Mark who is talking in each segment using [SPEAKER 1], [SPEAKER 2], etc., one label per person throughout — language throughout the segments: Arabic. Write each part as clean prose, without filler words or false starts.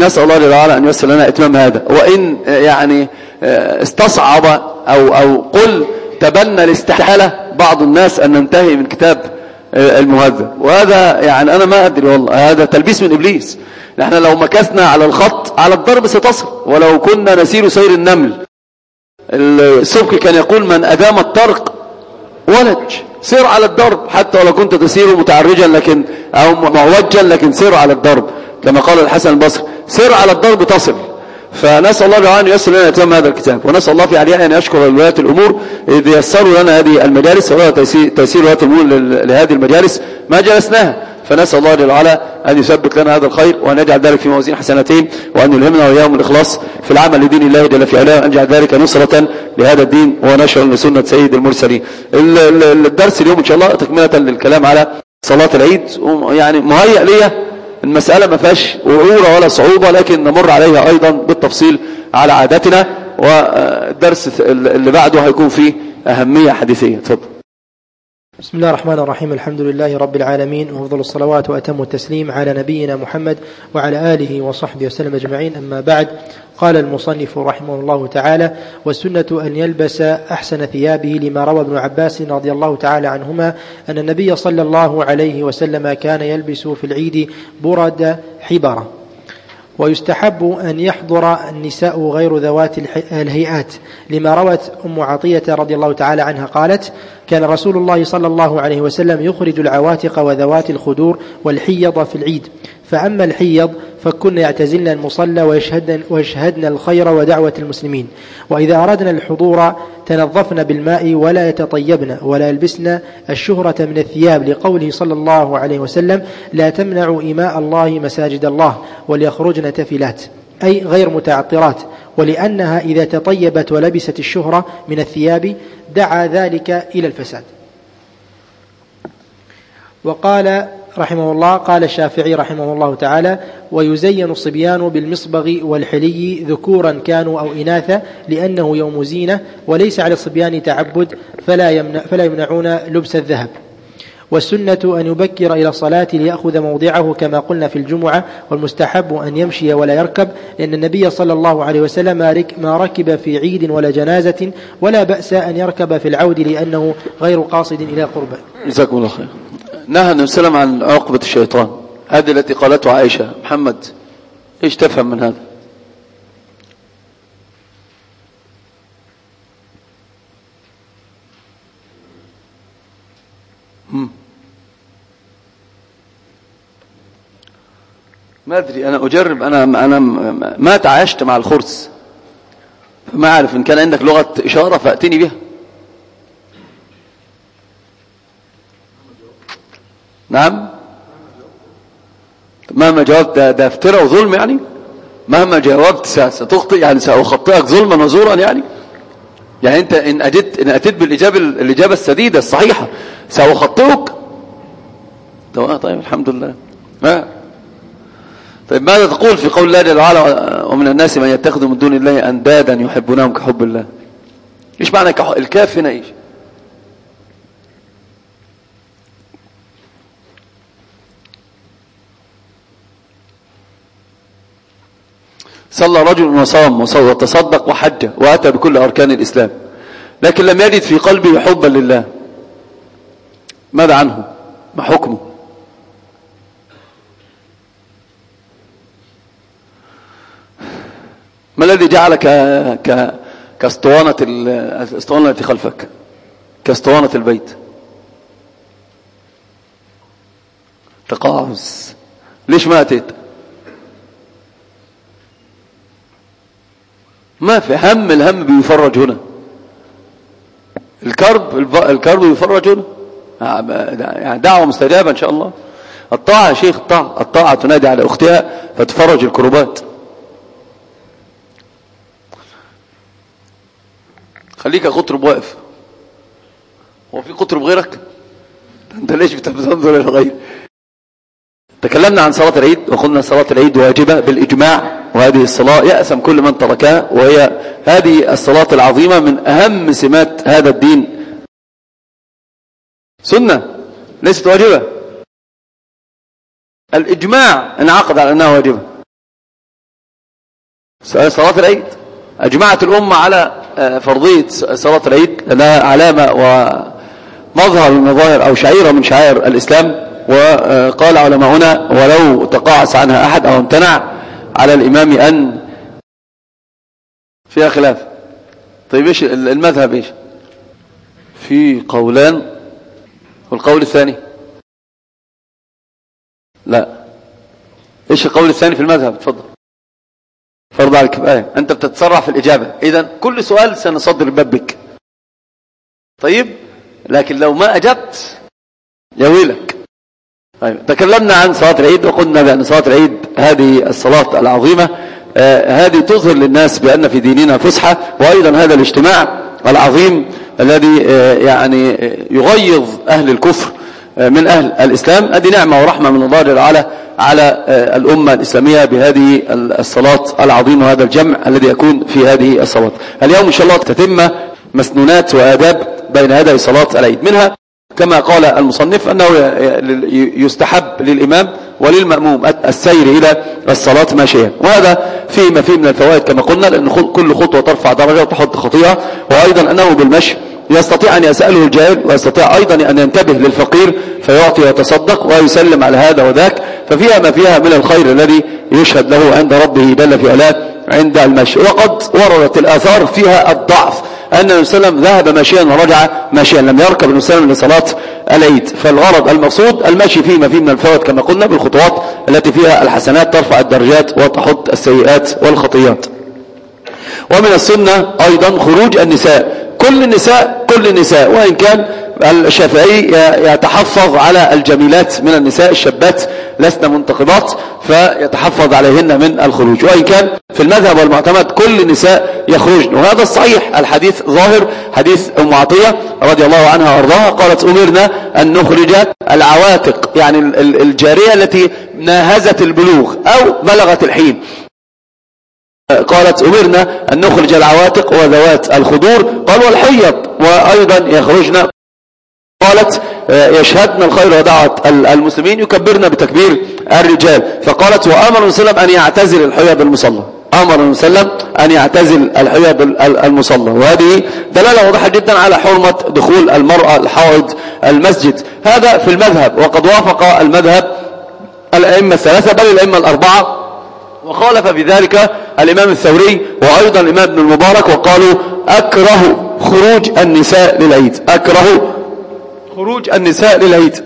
[SPEAKER 1] نسأل الله جل وعلا أن ييسر لنا إتمام هذا. وإن يعني استصعب أو قل تبنى الاستحالة بعض الناس أن ننتهي من كتاب المهذب، وهذا يعني أنا ما أدري والله، هذا تلبيس من إبليس. نحن لو مكثنا على الخط على الضرب ستصل، ولو كنا نسير سير النمل. السبكي كان يقول من أدام الطرق ولج، سير على الضرب حتى ولو كنت تسير متعرجا لكن أو معوجا، لكن سير على الضرب كما قال الحسن البصري، سير على الضرب تصل. فنسأل الله تعالى أن ييسر لنا إتمام هذا الكتاب، ونسأل الله في عليها أن يشكر ولاة الأمور إذ يسروا لنا هذه المجالس، ولا تيسير ولاة الأمور لهذه المجالس ما جلسناها. فنسأل الله جل وعلا أن يثبت لنا هذا الخير، وأن يجعل ذلك في موازين حسناتهم، وأن يلهمنا وإياهم الإخلاص في العمل لدين الله جل في علاه، وأن يجعل ذلك نصرة لهذا الدين ونشر لسنة سيد المرسلين. الدرس اليوم إن شاء الله تكملة للكلام على صلاة العيد، يعني مهيأ لي المسألة ما فيهاش وعورة ولا صعوبة، لكن نمر عليها أيضا بالتفصيل على عادتنا، والدرس اللي بعده هيكون فيه أهمية حديثية. تفضل.
[SPEAKER 2] بسم الله الرحمن الرحيم. الحمد لله رب العالمين، وأفضل الصلوات وأتم التسليم على نبينا محمد وعلى آله وصحبه وسلم أجمعين. أما بعد، قال المصنف رحمه الله تعالى: والسنة أن يلبس أحسن ثيابه، لما روى ابن عباس رضي الله تعالى عنهما أن النبي صلى الله عليه وسلم كان يلبس في العيد برد حبرة. ويستحب أن يحضر النساء غير ذوات الهيئات، لما روت أم عطية رضي الله تعالى عنها قالت: كان رسول الله صلى الله عليه وسلم يخرج العواتق وذوات الخدور والحيض في العيد، فأما الحيض فكن يعتزلن المصلى ويشهدن الخير ودعوة المسلمين، وإذا أردنا الحضور تنظفن بالماء ولا يتطيبن ولا يلبسن الشهرة من الثياب، لقوله صلى الله عليه وسلم: لا تمنعوا إماء الله مساجد الله وليخرجن تفلات، أي غير متعطرات، ولأنها إذا تطيبت ولبست الشهرة من الثياب دعا ذلك إلى الفساد. وقال رحمه الله: قال الشافعي رحمه الله تعالى: ويزين الصبيان بالمصبغ والحلي ذكورا كانوا أو إناثا، لأنه يوم زينة، وليس على الصبيان تعبد فلا يمنعون لبس الذهب. والسنة أن يبكر إلى الصلاة ليأخذ موضعه كما قلنا في الجمعة، والمستحب أن يمشي ولا يركب، لأن النبي صلى الله عليه وسلم ما ركب في عيد ولا جنازة، ولا بأس أن يركب في العود لأنه غير قاصد إلى قربه.
[SPEAKER 1] جزاكم الله خير. نهى النبي صلى الله عليه وسلم عن عقبة الشيطان، هذه التي قالته عائشة. محمد ايش تفهم من هذا؟ ما أدري، أنا أجرب، أنا ما تعايشت مع الخرس، فما أعرف. إن كان عندك لغة إشارة فأتني بها. نعم، مهما جاوبت ده افتراء وظلم يعني. مهما جاوبت ستخطئ يعني، سأخطئك ظلما وزورا يعني أنت إن أتيت الإجابة السديدة الصحيحة سأخطئك. طيب الحمد لله. طيب ماذا تقول في قول الله جل وعلا: ومن الناس من يتخذ من دون الله أندادا يحبونهم كحب الله؟ إيش معنى الكاف هنا؟ إيش؟ صلى رجل وصام وتصدق وحج وأتى بكل أركان الإسلام، لكن لم يجد في قلبه حبا لله، ماذا عنه؟ ما حكمه؟ ما الذي جعلك كاسطوانة الاسطوانة التي خلفك، كاسطوانة البيت؟ تقاعس. ليش ما أتيت؟ ما في هم، الهم بيفرج هنا، الكرب بيفرج هنا، يعني دعوة مستجابة إن شاء الله. الطاعة يا شيخ، الطاعة تنادي على أختها فتفرج الكربات. خليك قطرب واقف، هو في قطرب غيرك؟ انت ليش بتنظر الى الغير؟ تكلمنا عن صلاة العيد وقلنا صلاة العيد واجبة بالإجماع، وهذه الصلاة يأثم كل من تركها، وهي هذه الصلاة العظيمة من أهم سمات هذا الدين. سنة ليست واجبة، الإجماع انعقد على أنها واجبة. صلاة العيد. أجمعت الأمة على فرضية صلاة العيد لأنها علامة ومظهر من مظاهر أو شعيرة من شعائر الإسلام. وقال علماؤنا ولو تقاعس عنها أحد أو امتنع على الإمام أن فيها خلاف. طيب إيش المذهب؟ إيش في قولان، والقول الثاني لا. إيش القول الثاني في المذهب؟ تفضل. فرض على الكفاية. أنت بتتسرع في الإجابة، إذن كل سؤال سنصدر الباب بك. طيب لكن لو ما أجبت يا ويلك. طيب تكلمنا عن صلاة العيد وقلنا بأن صلاة العيد هذه الصلاة العظيمة هذه تظهر للناس بأن في ديننا فسحة، وأيضا هذا الاجتماع العظيم الذي يعني يغيظ أهل الكفر من أهل الإسلام. هذه نعمة ورحمة من الله جل وعلا على الأمة الإسلامية بهذه الصلاة العظيمة وهذا الجمع الذي يكون في هذه الصلاة. اليوم إن شاء الله تتم مسنونات وآداب بين هذه صلاة العيد. منها كما قال المصنف أنه يستحب للإمام وللمأموم السير إلى الصلاة ماشيا، وهذا فيه ما فيه من الفوائد كما قلنا، لأن كل خطوة ترفع درجة وتحط خطيئة، وأيضا أنه بالمشي يستطيع أن يسأله الجاهل، ويستطيع أيضا أن ينتبه للفقير فيعطي ويتصدق ويسلم على هذا وذاك، ففيها ما فيها من الخير الذي يشهد له عند ربه جل في علاه عند المشي. وقد وردت الآثار فيها الضعف، أن النبي صلى الله عليه وسلم ذهب ماشيا ورجع ماشيا، لم يركب النبي صلى الله عليه وسلم لصلاة العيد. فالغرض المقصود المشي فيه ما فيه من الفوائد كما قلنا، بالخطوات التي فيها الحسنات ترفع الدرجات وتحط السيئات والخطيات. ومن السنة أيضا خروج النساء، كل النساء، وإن كان الشافعي يتحفظ على الجميلات من النساء الشابات لسنا منتقبات فيتحفظ عليهن من الخروج، وإن كان في المذهب والمعتمد كل النساء يخرجن، وهذا الصحيح. الحديث ظاهر حديث أم عطية رضي الله عنها وارضاها قالت أمرنا أن نخرج العواتق، يعني الجارية التي ناهزت البلوغ أو بلغت الحين، قالت أمرنا أن نخرج العواتق وذوات الخدور، قال والحيض وأيضا يخرجن، قالت يشهدن الخير ودعوة المسلمين يكبرن بتكبير الرجال، فقالت وأمر النبي صلى الله عليه وسلم أن يعتزل الحيض المصلى، أمر النبي صلى الله عليه وسلم أن يعتزل الحيض المصلى، وهذه دلالة واضحة جدا على حرمة دخول المرأة الحائض المسجد. هذا في المذهب، وقد وافق المذهب الأئمة الثلاثة بل الأئمة الأربعة، وخالف بذلك الإمام الثوري وأيضا الإمام ابن المبارك، وقالوا أكره خروج النساء للعيد، أكره خروج النساء للعيد.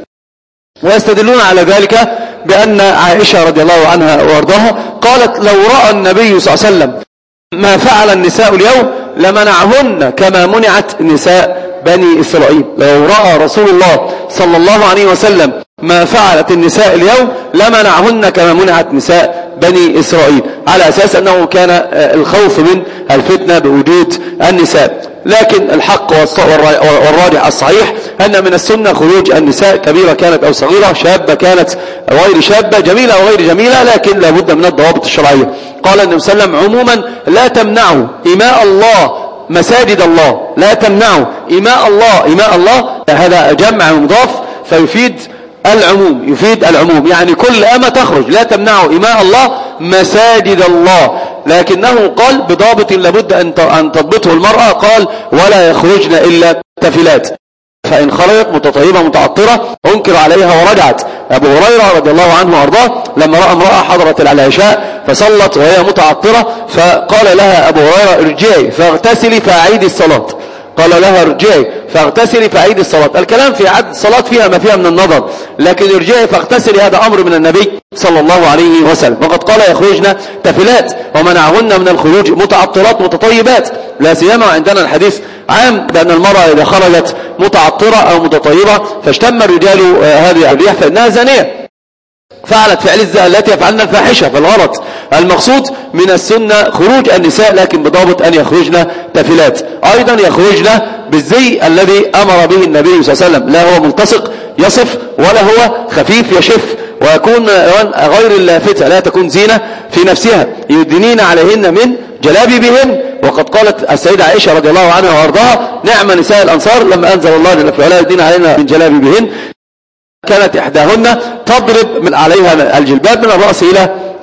[SPEAKER 1] ويستدلون على ذلك بأن عائشة رضي الله عنها وارضاها قالت لو رأى النبي صلى الله عليه وسلم ما فعل النساء اليوم لمنعهن كما منعت نساء بني إسرائيل، لو رأى رسول الله صلى الله عليه وسلم ما فعلت النساء اليوم لمنعهن كما منعت نساء بني إسرائيل، على أساس أنه كان الخوف من الفتنة بوجود النساء. لكن الحق والراجح الصحيح أن من السنة خروج النساء، كبيرة كانت أو صغيرة، شابة كانت غير شابة، جميلة أو غير جميلة، لكن لابد من الضوابط الشرعية. قال النبي صلى الله عليه وسلم عموما لا تمنعوا إماء الله مساجد الله، لا تمنعوا إماء الله، إماء الله هذا جمع مضاف فيفيد العموم، يفيد العموم، يعني كل أمة تخرج، لا تمنعوا إماء الله مساجد الله، لكنه قال بضابط لابد أن تضبطه المرأة، قال ولا يخرجن إلا تفلات، فإن خرجت متطيبة متعطرة أنكر عليها ورجعت. أبو هريرة رضي الله عنه وأرضاه لما رأى امرأة حضرت العشاء فصلت وهي متعطرة فقال لها أبو هريرة ارجعي فاغتسلي فأعيدي الصلاة، قال لها ارجعي فاغتسلي فأعيدي الصلاة. الكلام في عد الصلاة فيها ما فيها من النظر، لكن ارجعي فاغتسلي هذا أمر من النبي صلى الله عليه وسلم. وقد قال يخرجن تفلات ومنعهن من الخروج متعطرات متطيبات، لا سيما عندنا الحديث عام بأن المرأة إذا خرجت متعطرة أو متطيبة فاشتم الرجال هذه الريح فإنها زانية، فعلت فعل التي يفعلن الفاحشة. فالغرض المقصود من السنة خروج النساء، لكن بضابط أن يخرجن تفلات، أيضا يخرجن بالزي الذي أمر به النبي صلى الله عليه وسلم، لا هو ملتصق يصف ولا هو خفيف يشف، ويكون غير اللافتة، لا تكون زينة في نفسها، يدنين عليهن من جلابيبهن. وقد قالت السيدة عائشة رضي الله عنها وارضاها نعم نساء الأنصار لما أنزل الله جل في علاه يدين علينا من جلابيبهن، كانت إحداهن تضرب من عليها الجلباب من الرأس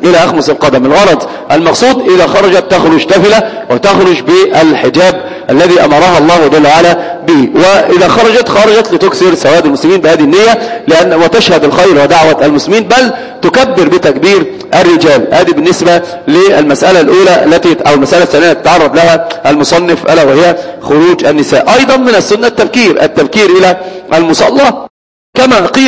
[SPEAKER 1] إلى أخمص القدم. الغرض المقصود إذا خرجت تخرج تفلة وتخرج بالحجاب الذي أمرها الله جل وعلا به، وإذا خرجت لتكسر سواد المسلمين بهذه النية وتشهد الخير ودعوة المسلمين، بل تكبر بتكبير الرجال. هذه بالنسبة للمسألة الأولى أو المسألة الثانية تعرض لها المصنف، ألا وهي خروج النساء. أيضا من السنة التبكير إلى المصلى، كما قيل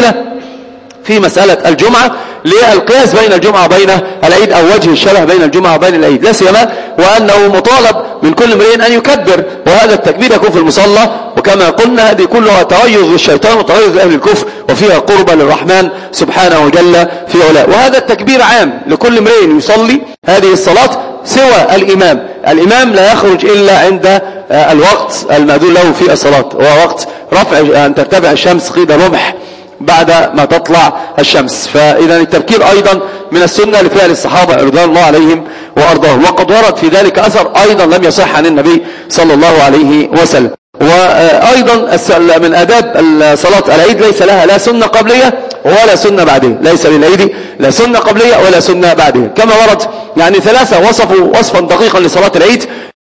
[SPEAKER 1] في مسألة الجمعة للقياس بين الجمعة وبين العيد، أو وجه الشبه بين الجمعة وبين العيد، لا سيما وأنه مطالب من كل امرئ أن يكبر، وهذا التكبير يكون في المصلى. وكما قلنا هذه كلها تغيظ للشيطان وتغيظ لأهل الكفر، وفيها قربة للرحمن سبحانه جل في علاه. وهذا التكبير عام لكل امرئ يصلي هذه الصلاة سوى الإمام لا يخرج إلا عند الوقت المأذون له في الصلاة، وهو وقت رفع أن ترتفع الشمس قيد رمح بعد ما تطلع الشمس. فإذا التبكير أيضا من السنة لفعل الصحابة رضوان الله عليهم وأرضاهم، وقد ورد في ذلك أثر أيضا لم يصح عن النبي صلى الله عليه وسلم. وأيضا من آداب صلاة العيد ليس لها لا سنة قبلية ولا سنة بعدية، ليس للعيد لا سنة قبلية ولا سنة بعدية، كما ورد يعني ثلاثة وصفوا وصفا دقيقا لصلاة العيد: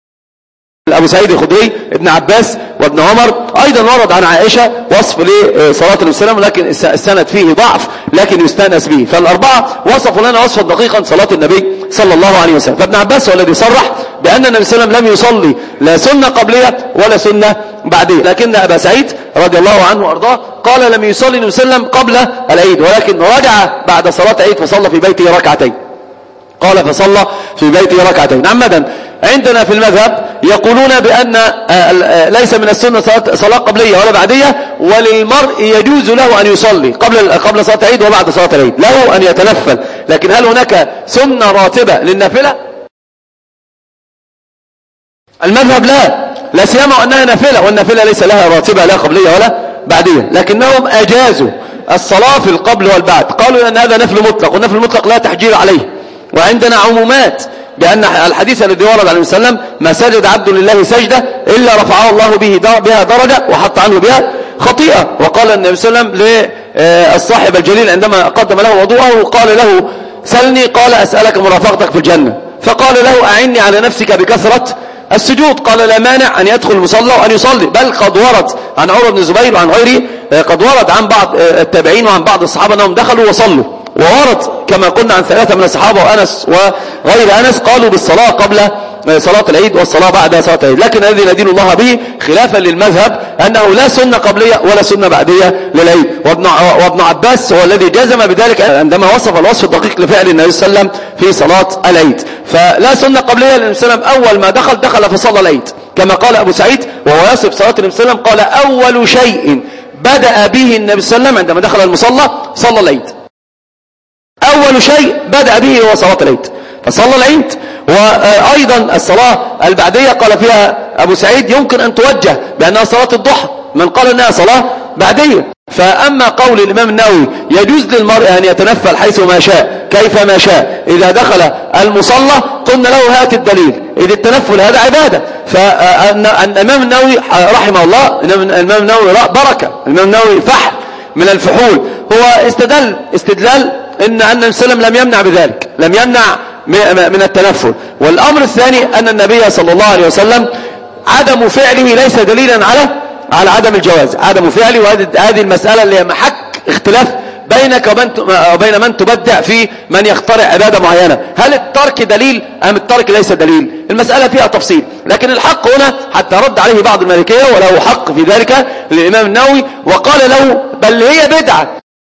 [SPEAKER 1] أبو سعيد الخدري، ابن عباس، وابن عمر. أيضا ورد عن عائشة وصف لصلاة النبي صلى الله عليه وسلم، لكن السند فيه ضعف لكن يستأنس به. فالأربعة وصفوا لنا وصفا دقيقا صلاة النبي صلى الله عليه وسلم. فابن عباس هو الذي صرح بأن النبي صلى الله عليه وسلم لم يصلي لا سنة قبلية ولا سنة بعدية، لكن أبا سعيد رضي الله عنه وأرضاه قال لم يصلي النبي صلى الله عليه وسلم قبل العيد، ولكن رجع بعد صلاة العيد فصلى في بيته ركعتين. قال فصلى في بيته ركعتين عمدا. عندنا في المذهب يقولون بأن ليس من السنة صلاة قبلية ولا بعدية، وللمرء يجوز له أن يصلي قبل صلاة العيد وبعد صلاة العيد، له أن يتنفل. لكن هل هناك سنة راتبة للنافلة؟ المذهب لا سيما أنها نافلة، والنافلة ليس لها راتبة لا قبلية ولا بعدية، لكنهم أجازوا الصلاة في القبل والبعد. قالوا أن هذا نفل مطلق، والنفل المطلق لا تحجير عليه. وعندنا عمومات بأن الحديث الذي ورد عن النبي صلى الله عليه وسلم: ما سجد عبد لله سجدة إلا رفعه الله بها درجة وحط عنه بها خطيئة. وقال النبي صلى الله عليه وسلم للصاحب الجليل عندما قدم له وضوءه قال له: سلني، قال: أسألك مرافقتك في الجنة. فقال له: أعني على نفسك بكثرة السجود. قال: لا مانع أن يدخل المصلى وأن يصلي. بل قد ورد عن عمر بن الزبير وعن غيره، قد ورد عن بعض التابعين وعن بعض الصحابة أنهم دخلوا وصلوا. وورد كما قلنا عن ثلاثة من الصحابة وأنس وغير أنس قالوا بالصلاة قبل صلاة العيد والصلاة بعد صلاة العيد. لكن الذي ندين الله به خلافا للمذهب أنه لا سنة قبلية ولا سنة بعدية للعيد. وابن عباس هو الذي جزم بذلك عندما وصف الوصف الدقيق لفعل النبي صلى الله عليه وسلم في صلاة العيد. فلا سنة قبلية للنبي صلى الله عليه وسلم، أول ما دخل فصلى العيد، كما قال أبو سعيد وهو يصف صلاة النبي صلى الله عليه وسلم قال: أول شيء بدأ به النبي صلى الله عليه وسلم عندما دخل المصلى صلى العيد. أول شيء بدأ به هو صلاة العيد، فصلى العيد. وأيضا الصلاة البعدية قال فيها أبو سعيد يمكن أن توجه بأنها صلاة الضحى، من قال أنها صلاة بعدية. فأما قول الإمام النووي يجوز للمرء أن يتنفل حيث ما شاء كيف ما شاء إذا دخل المصلى، قلنا له: هات الدليل، إذ التنفل هذا عبادة. فالإمام النووي رحمه الله، الإمام النووي بركة، الإمام النووي فحل من الفحول، هو استدلال إن النبي صلى الله عليه وسلم لم يمنع بذلك، لم يمنع من التنفل. والأمر الثاني أن النبي صلى الله عليه وسلم عدم فعله ليس دليلا على عدم الجواز، عدم فعله. وهذه المسألة اللي هي محك اختلاف بينك وبين من تبدع في من يخترع عبادة معينة. هل الترك دليل أم الترك ليس دليل؟ المسألة فيها تفصيل، لكن الحق هنا حتى رد عليه بعض المالكية وله حق في ذلك للإمام النووي، وقال له: بل هي بدعة،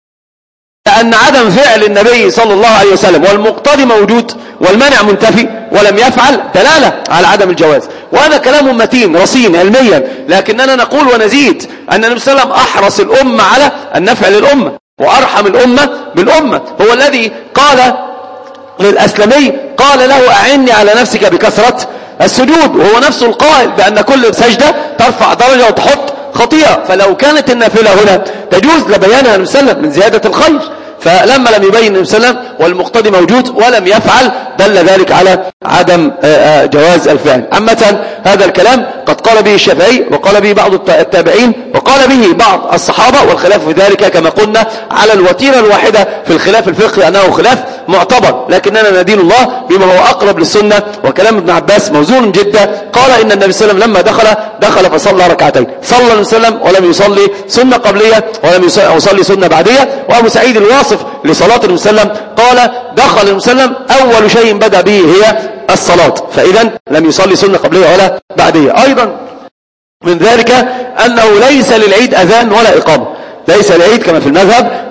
[SPEAKER 1] لأن عدم فعل النبي صلى الله عليه وسلم والمقتضي موجود والمانع منتفي ولم يفعل دلالة على عدم الجواز. وهذا كلام متين رصين علميا، لكننا نقول ونزيد أن النبي صلى الله عليه وسلم أحرص الأمة على النفع للأمة وأرحم الأمة بالأمة. هو الذي قال للأسلمي قال له: أعني على نفسك بكثرة السجود، وهو نفسه القائل بأن كل سجدة ترفع درجة وتحط خطيئة. فلو كانت النافلة هنا تجوز لبيانها النبي صلى الله عليه وسلم من زيادة الخير. فلما لم يبين النبي صلى الله عليه وسلم والمقتدي موجود ولم يفعل دل ذلك على عدم جواز الفعل. عامة هذا الكلام قد قال به الشافعي وقال به بعض التابعين وقال به بعض الصحابة، والخلاف في ذلك كما قلنا على الوتيرة الواحدة في الخلاف الفقهي أنه خلاف معتبر، لكننا ندين الله بما هو أقرب للسنة. وكلام ابن عباس موزون جدا، قال إن النبي صلى الله عليه وسلم لما دخل فصلى ركعتين، صلى النبي صلى الله عليه وسلم ولم يصلي سنة قبلية ولم يصلي سنة بعدية. وأبو سعيد الواصف لصلاة النبي صلى الله عليه وسلم قال دخل النبي صلى الله عليه وسلم أول شيء بدأ به هي الصلاة، فإذا لم يصلي سنة قبلية ولا بعدية. أيضا من ذلك أنه ليس للعيد أذان ولا إقامة، ليس للعيد كما في المذهب،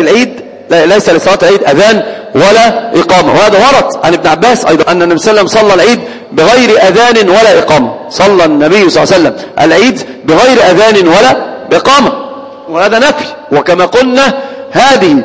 [SPEAKER 1] ليس لصلاة العيد أذان ولا إقامة. وهذا ورد عن ابن عباس أيضا أن النبي صلى الله عليه وسلم صلى العيد بغير أذان ولا إقامة، صلى النبي صلى الله عليه وسلم العيد بغير أذان ولا إقامة، وهذا نفي. وكما قلنا هذه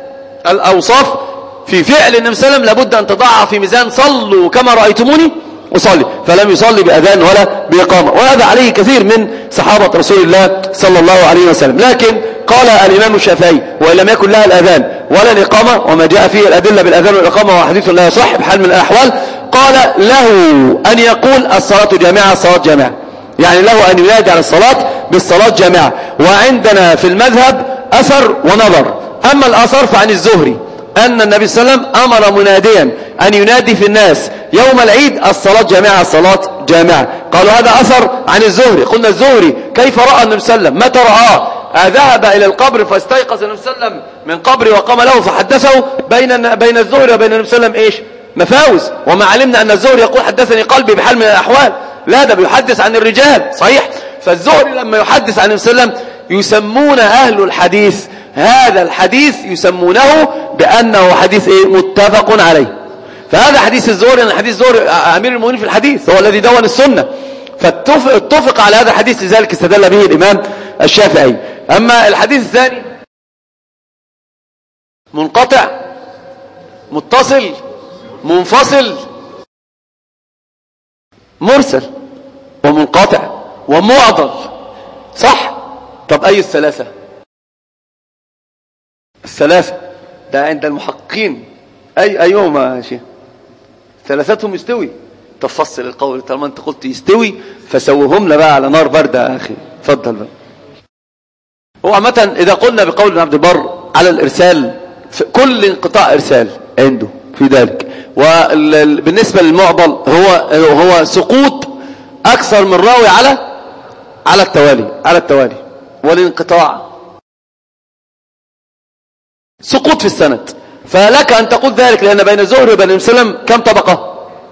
[SPEAKER 1] الأوصاف في فعل النبي صلى الله عليه وسلم لابد أن تضعها في ميزان صلوا كما رأيتموني أصلي، فلم يصلي بأذان ولا بإقامة، وهذا عليه كثير من صحابة رسول الله صلى الله عليه وسلم. لكن قال الإمام الشافعي وإن لم يكن لها الأذان ولا الإقامة، وما جاء فيه الأدلة بالأذان والإقامة وحديث لا يصح بحال من الأحوال، قال له أن يقول الصلاة جامعة، الصلاة جامعة، يعني له أن ينادي على الصلاة بالصلاة جامعة. وعندنا في المذهب أثر ونظر. أما الأثر فعن الزهري أن النبي صلى الله عليه وسلم أمر مناديا أن ينادي في الناس يوم العيد الصلاة جامعة، الصلاة جامعة. قالوا هذا أثر عن الزهري. قلنا الزهري كيف رأى النبي صلى الله عليه وسلم؟ متى رآه؟ ذهب إلى القبر فاستيقظ النبي صلى الله عليه وسلم من قبره وقام له فحدثه بين الزهري وبين النبي صلى الله عليه وسلم إيش؟ مفاوز. وما علمنا أن الزهري يقول حدثني قلبي بحال من الأحوال، لا ده بيحدث عن الرجال صحيح. فالزهري لما يحدث عن النبي صلى الله عليه وسلم يسمون أهل الحديث هذا الحديث يسمونه بأنه حديث متفق عليه. فهذا حديث الزهري، أن حديث الزهري أمير المؤمنين في الحديث هو الذي دون السنة، فاتفق على هذا الحديث، لذلك استدل به الإمام الشافعي. أما الحديث الثاني منقطع متصل منفصل مرسل ومنقطع ومعضل، صح؟ طب أي الثلاثة؟ الثلاثة ده عند المحققين أيهما يا شيخ؟ ثلاثتهم يستوي. تفصل القول طالما انت قلت يستوي فسوهم لنا بقى على نار باردة يا أخي. اتفضل بقى. هو عامة إذا قلنا بقول ابن عبد البر على الإرسال، كل انقطاع إرسال عنده في ذلك. وبالنسبة للمعضل هو سقوط أكثر من راوي على التوالي والانقطاع سقوط في السند. فلك أن تقول ذلك لأن بين الزهري وبين النبي صلى الله عليه وسلم كم طبقة؟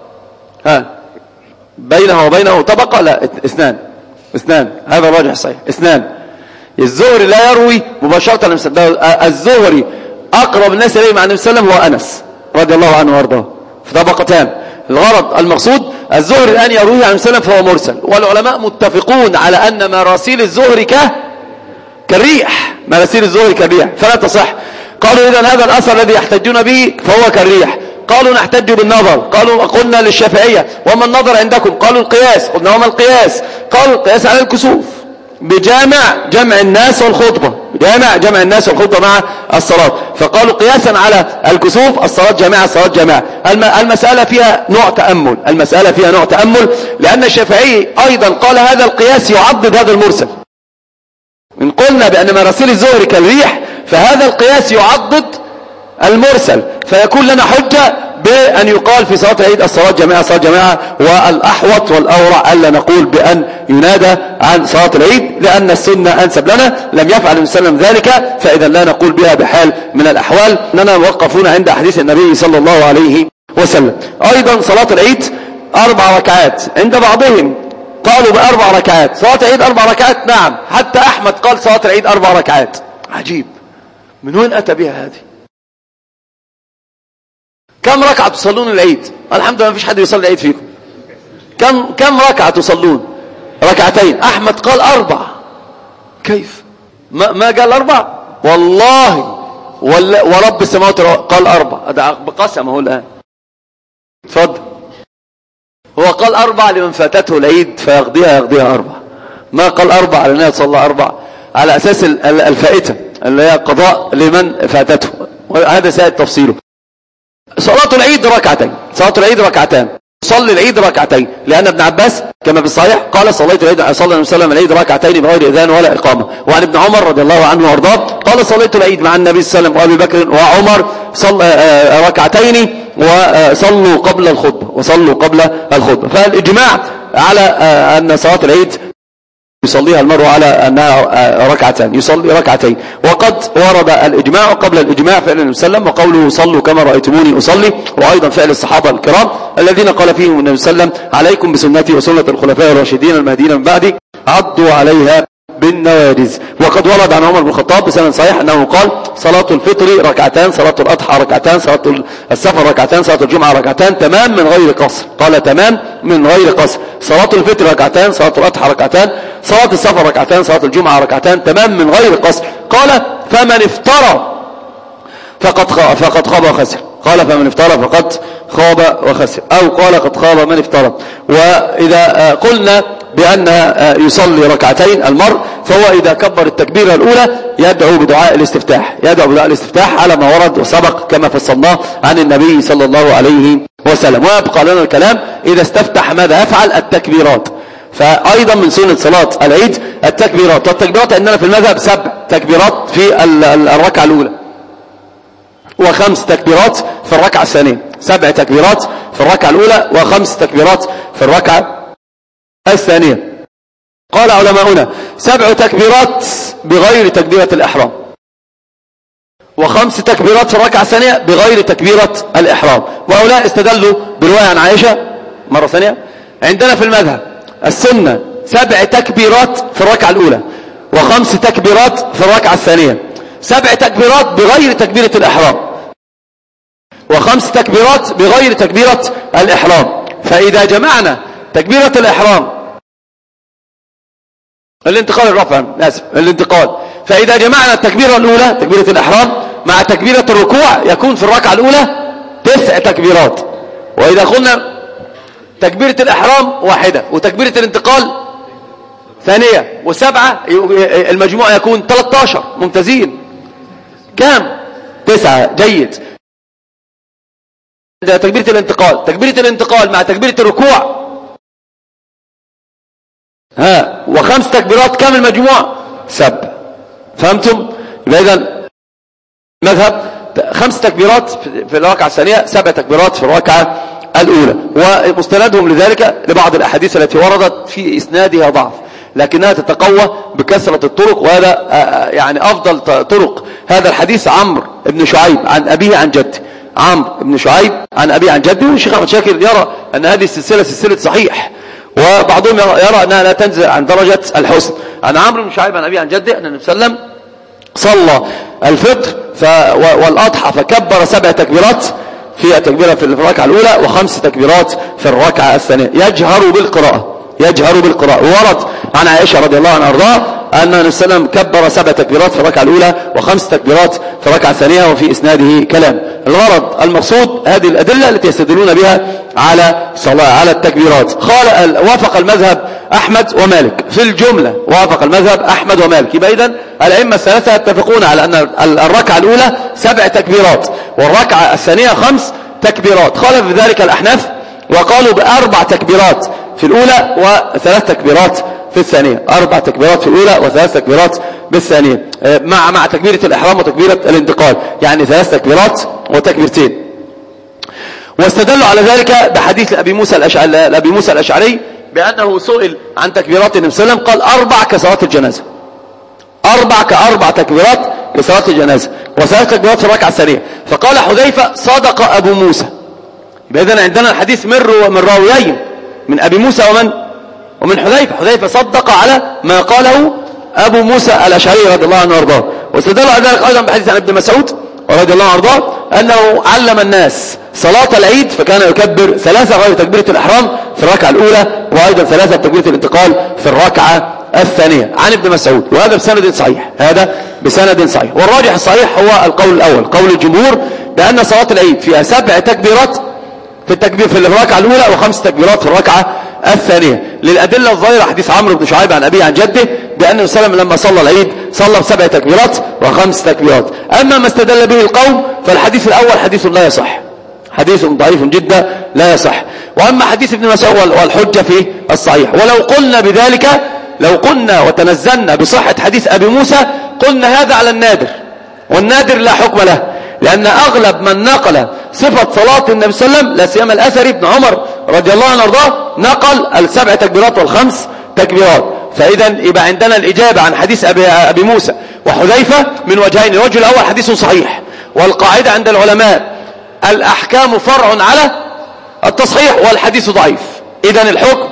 [SPEAKER 1] بينه وبينه طبقة؟ لا، اثنان. هذا الراجح صحيح، اثنان. الزهري لا يروي مباشرة. الزهري أقرب الناس إليه مع النبي صلى الله عليه وسلم هو أنس رضي الله عنه وارضاه، في طبقتان. الغرض المقصود الزهري الآن يرويه عن النبي صلى الله عليه وسلم فهو مرسل. والعلماء متفقون على أن مراسيل الزهري كالريح، مراسيل الزهري كالريح فلا تصح. قالوا إذن هذا الأثر الذي يحتجون به فهو كالريح. قالوا نحتج بالنظر. قلنا للشافعية وما النظر عندكم؟ قالوا القياس. قلنا وما القياس؟ قالوا القياس على الكسوف جمع الناس والخطبة، جمع الناس والخطبة مع الصلاة. فقالوا قياسا على الكسوف الصلاة جامعة، الصلاة جامعة. المسألة فيها نوع تأمل، لأن الشافعي أيضا قال هذا القياس يعضد هذا المرسل. إن قلنا بأن مراسيل الزهري كالريح فهذا القياس يعضد المرسل، فيكون لنا حجة بأن يقال في صلاة العيد الصلاة جماعة، الصلاة جماعة. والأحوط والأورع ألا نقول بأن ينادى عن صلاة العيد، لأن السنة أنسب لنا. لم يفعل النبي صلى الله عليه وسلم ذلك، فإذا لا نقول بها بحال من الأحوال. أننا موقفون عند حديث النبي صلى الله عليه وسلم. أيضا صلاة العيد 4 ركعات، عند بعضهم قالوا ب4 ركعات. صلاة العيد 4 ركعات، نعم، حتى أحمد قال صلاة العيد 4 ركعات. عجيب، من وين أتى بها هذه؟ كم ركعة تصلون العيد؟ الحمد لله ما فيش حد يصلي العيد فيكم. كم ركعة تصلون؟ 2. أحمد قال 4. كيف؟ ما قال 4 والله ورب السماوات قال 4. هذا بقسم هو الآن. تفضل. هو قال 4 لمن فاتته العيد فيقضيها 4. ما قال 4 على الناس صلى 4 على أساس الفائتة اللي هي قضاء لمن فاتته. وهذا سائد تفصيله. صلاة العيد ركعتين، صلاة العيد ركعتان، صلي العيد ركعتين، لأن ابن عباس كما في الصحيح قال صليت العيد، صلى الله عليه وسلم العيد ركعتين بغير إذان ولا إقامة. وعن ابن عمر رضي الله عنه وارضاه قال صليت العيد مع النبي صلى الله عليه وسلم وأبي بكر وعمر ركعتين وصلوا قبل الخطبة، وصلوا قبل الخطبة. فالإجماع على أن صلاة العيد يصليها المرء على أنها ركعتان، يصلي ركعتين. وقد ورد الإجماع قبل الإجماع فعل النبي صلى الله عليه وسلم، وقوله صلوا كما رأيتموني أصلي، وأيضا فعل الصحابة الكرام الذين قال فيهم النبي صلى الله عليه وسلم عليكم بسنتي وسنة الخلفاء الراشدين المهديين من بعدي عضوا عليها بالنواجذ. وقد ورد عن عمر بن الخطاب بسند صحيح أنه قال صلاة الفطر ركعتان، صلاة الأضحى ركعتان، صلاة السفر ركعتان، صلاة الجمعة ركعتان تمام من غير قصر. قال تمام من غير قصر. صلاة الفطر ركعتان، صلاة الأضحى ركعتان، صلاة السفر ركعتان، صلاة الجمعة ركعتان تمام من غير قصر. قال فمن افترى فقد خاب وخسر. قال فمن افترى فقد خاب وخسر، أو قال قد خاب من افترى. وإذا قلنا بأن يصلي ركعتين المرء، فهو إذا كبر التكبيرة الأولى يدعو بدعاء الاستفتاح، يدعو بدعاء الاستفتاح على ما ورد وسبق كما فصلناه عن النبي صلى الله عليه وسلم. ويبقى لنا الكلام إذا استفتح ماذا يفعل؟ التكبيرات. فأيضا من سنة صلاة العيد التكبيرات. والتكبيرات عندنا في المذهب 7 تكبيرات في الركعة الأولى، و5 تكبيرات في الركعة الثانية. 7 تكبيرات في الركعة الأولى و5 تكبيرات في الركعة الثانية. قال علماؤنا 7 تكبيرات بغير تكبيرة الإحرام، و5 تكبيرات في الركعة الثانية بغير تكبيرة الإحرام. وهؤلاء استدلوا برواية عن عائشة مرة ثانية. عندنا في المذهب السنة 7 تكبيرات في الركعة الأولى، و5 تكبيرات في الركعة الثانية. 7 تكبيرات بغير تكبيرة الإحرام، و5 تكبيرات بغير تكبيرة الإحرام. فإذا جمعنا تكبيرة الإحرام الانتقال، فإذا جمعنا التكبيرة الأولى تكبيرة الإحرام مع تكبيرة الركوع يكون في الركعة الأولى 9 تكبيرات. وإذا قلنا تكبيرة الإحرام 1 وتكبيرة الانتقال 2 و7 المجموع يكون 13. ممتازين. كام؟ 9. جيد. تكبيرة الانتقال مع تكبيرة الركوع و5 تكبيرات كم المجموع؟ 7. فهمتم؟ يبقى إذن مذهب 5 تكبيرات في الركعة الثانية، 7 تكبيرات في الركعة الأولى. ومستندهم لذلك لبعض الأحاديث التي وردت في إسنادها ضعف، لكنها تتقوى بكثرة الطرق. وهذا يعني أفضل طرق هذا الحديث عمرو بن شعيب عن أبيه عن جده. عمرو بن شعيب عن أبيه عن جده. والشيخ أحمد شاكر يرى أن هذه السلسلة سلسلة صحيح، وبعضهم يرى أنها لا تنزل عن درجة الحسن. عن عمرو بن شعيب عن أبيه عن جده أن النبي صلى الله عليه وسلم صلى الفطر والأضحى فكبر 7 تكبيرات في تكبيرة في الركعة الأولى و5 تكبيرات في الركعة الثانية يجهر بالقراءة. وورد عن عائشة رضي الله عنها وارضاها أن النبي صلى الله عليه وسلم كبر 7 تكبيرات في الركعة الأولى و5 تكبيرات في الركعة الثانية، وفي إسناده كلام. الغرض المقصود هذه الأدلة التي يستدلون بها على التكبيرات. وافق المذهب أحمد ومالك في الجملة، وافق المذهب أحمد ومالك. يبقى إذن الأئمة الثلاثة يتفقون على أن الركعة الأولى 7 تكبيرات والركعة الثانية 5 تكبيرات. خالف بذلك الأحناف وقالوا ب4 تكبيرات في الأولى و3 تكبيرات في الثانية. 4 تكبيرات في الأولى و3 تكبيرات بالثانية مع تكبيرة الإحرام وتكبيرة الانتقال، يعني 3 تكبيرات وتكبيرتين. واستدلوا على ذلك بحديث لأبي موسى الأشعري بأنه سئل عن تكبيرات النبي صلى الله عليه وسلم قال 4 كصلاة الجنازة. 4 تكبيرات لصلاة الجنازة و3 تكبيرات في الركعة الثانية. فقال حذيفة صدق أبو موسى. يبقى إذن عندنا الحديث من راويين، من أبي موسى ومن حذيفة صدق على ما قاله أبو موسى الأشعري رضي الله عنه وارضاه. واستدلوا على ذلك أيضا بحديث عن ابن مسعود رضي الله عنه وارضاه أنه علم الناس صلاة العيد فكان يكبر 3 غير تكبيرة الإحرام في الركعة الأولى، وأيضا 3 تكبيرة الانتقال في الركعة الثانية عن ابن مسعود. وهذا بسند صحيح. والراجح الصحيح هو القول الأول، قول الجمهور بأن صلاة العيد فيها 7 تكبيرات في الركعة الأولى و5 تكبيرات في الركعة الثانية. للأدلة الظاهرة حديث عمرو بن شعيب عن أبيه عن جده بأن النبي صلى الله عليه وسلم لما صلى العيد صلى ب7 تكبيرات و5 تكبيرات. أما ما استدل به القوم فالحديث الأول حديث لا يصح، حديث ضعيف جدا لا يصح. وأما حديث ابن مسعود والحجة في الصحيح. ولو قلنا بذلك، لو قلنا وتنزلنا بصحة حديث أبي موسى قلنا هذا على النادر، والنادر لا حكم له، لأن أغلب من نقل صفة صلاة النبي صلى الله عليه وسلم لا سيما الأثري ابن عمر رضي الله عنه وارضاه نقل 7 تكبيرات و5 تكبيرات. فإذا يبقى عندنا الإجابة عن حديث أبي موسى وحذيفة من وجهين. الوجه الأول حديث صحيح، والقاعدة عند العلماء الأحكام فرع على التصحيح والحديث ضعيف، إذا الحكم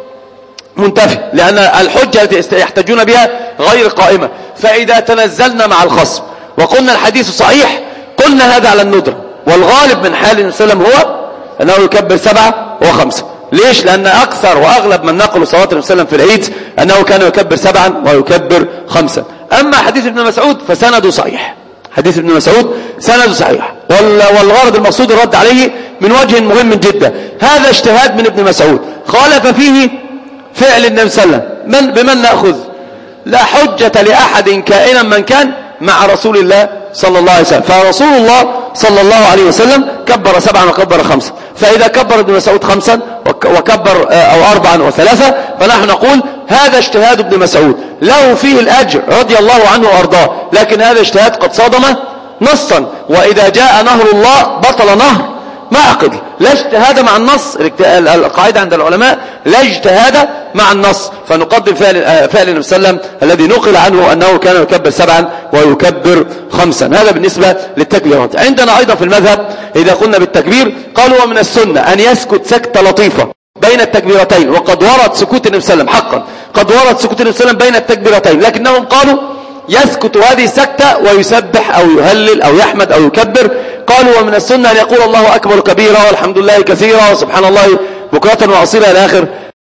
[SPEAKER 1] منتفي، لأن الحجة التي يحتجون بها غير قائمة. فإذا تنزلنا مع الخصم وقلنا الحديث صحيح قلنا هذا على الندرة، والغالب من حال النبي صلى الله عليه وسلم هو أنه يكبر 7 و5. ليش؟ لأن أكثر وأغلب من نقلوا صلاة النبي صلى الله عليه وسلم في العيد أنه كان يكبر 7 ويكبر 5. أما حديث ابن مسعود فسنده صحيح، حديث ابن مسعود سنده صحيح، والغرض المقصود الرد عليه من وجه مهم جدا. هذا اجتهاد من ابن مسعود خالف فيه فعل النبي صلى الله عليه وسلم، بمن نأخذ؟ لا حجة لأحد كائنا من كان مع رسول الله صلى الله عليه وسلم. فرسول الله صلى الله عليه وسلم كبر 7 وكبر 5، فإذا كبر ابن مسعود 5 وكبر أو 4 و3 فنحن نقول هذا اجتهاد ابن مسعود له فيه الأجر رضي الله عنه وأرضاه، لكن هذا اجتهاد قد صادم نصا، وإذا جاء نهر الله بطل نهر معقد. لا اجتهاد مع النص، القاعدة عند العلماء لا اجتهاد مع النص، فنقدم فعل النبي صلى الله عليه وسلم الذي نقل عنه أنه كان يكبر 7 ويكبر 5. هذا بالنسبة للتكبيرات. عندنا أيضا في المذهب إذا قلنا بالتكبير قالوا ومن السنة أن يسكت سكتة لطيفة بين التكبيرتين، وقد ورد سكوت النبي صلى الله عليه وسلم حقا، قد ورد سكوت النبي صلى الله عليه وسلم بين التكبيرتين، لكنهم قالوا يسكت هذه السكتة ويسبح أو يهلل أو يحمد أو يكبر. قالوا ومن السنة أن يقول الله أكبر كبيرا والحمد لله كثيرا وسبحان الله بكرة وأصيلا إلى آخر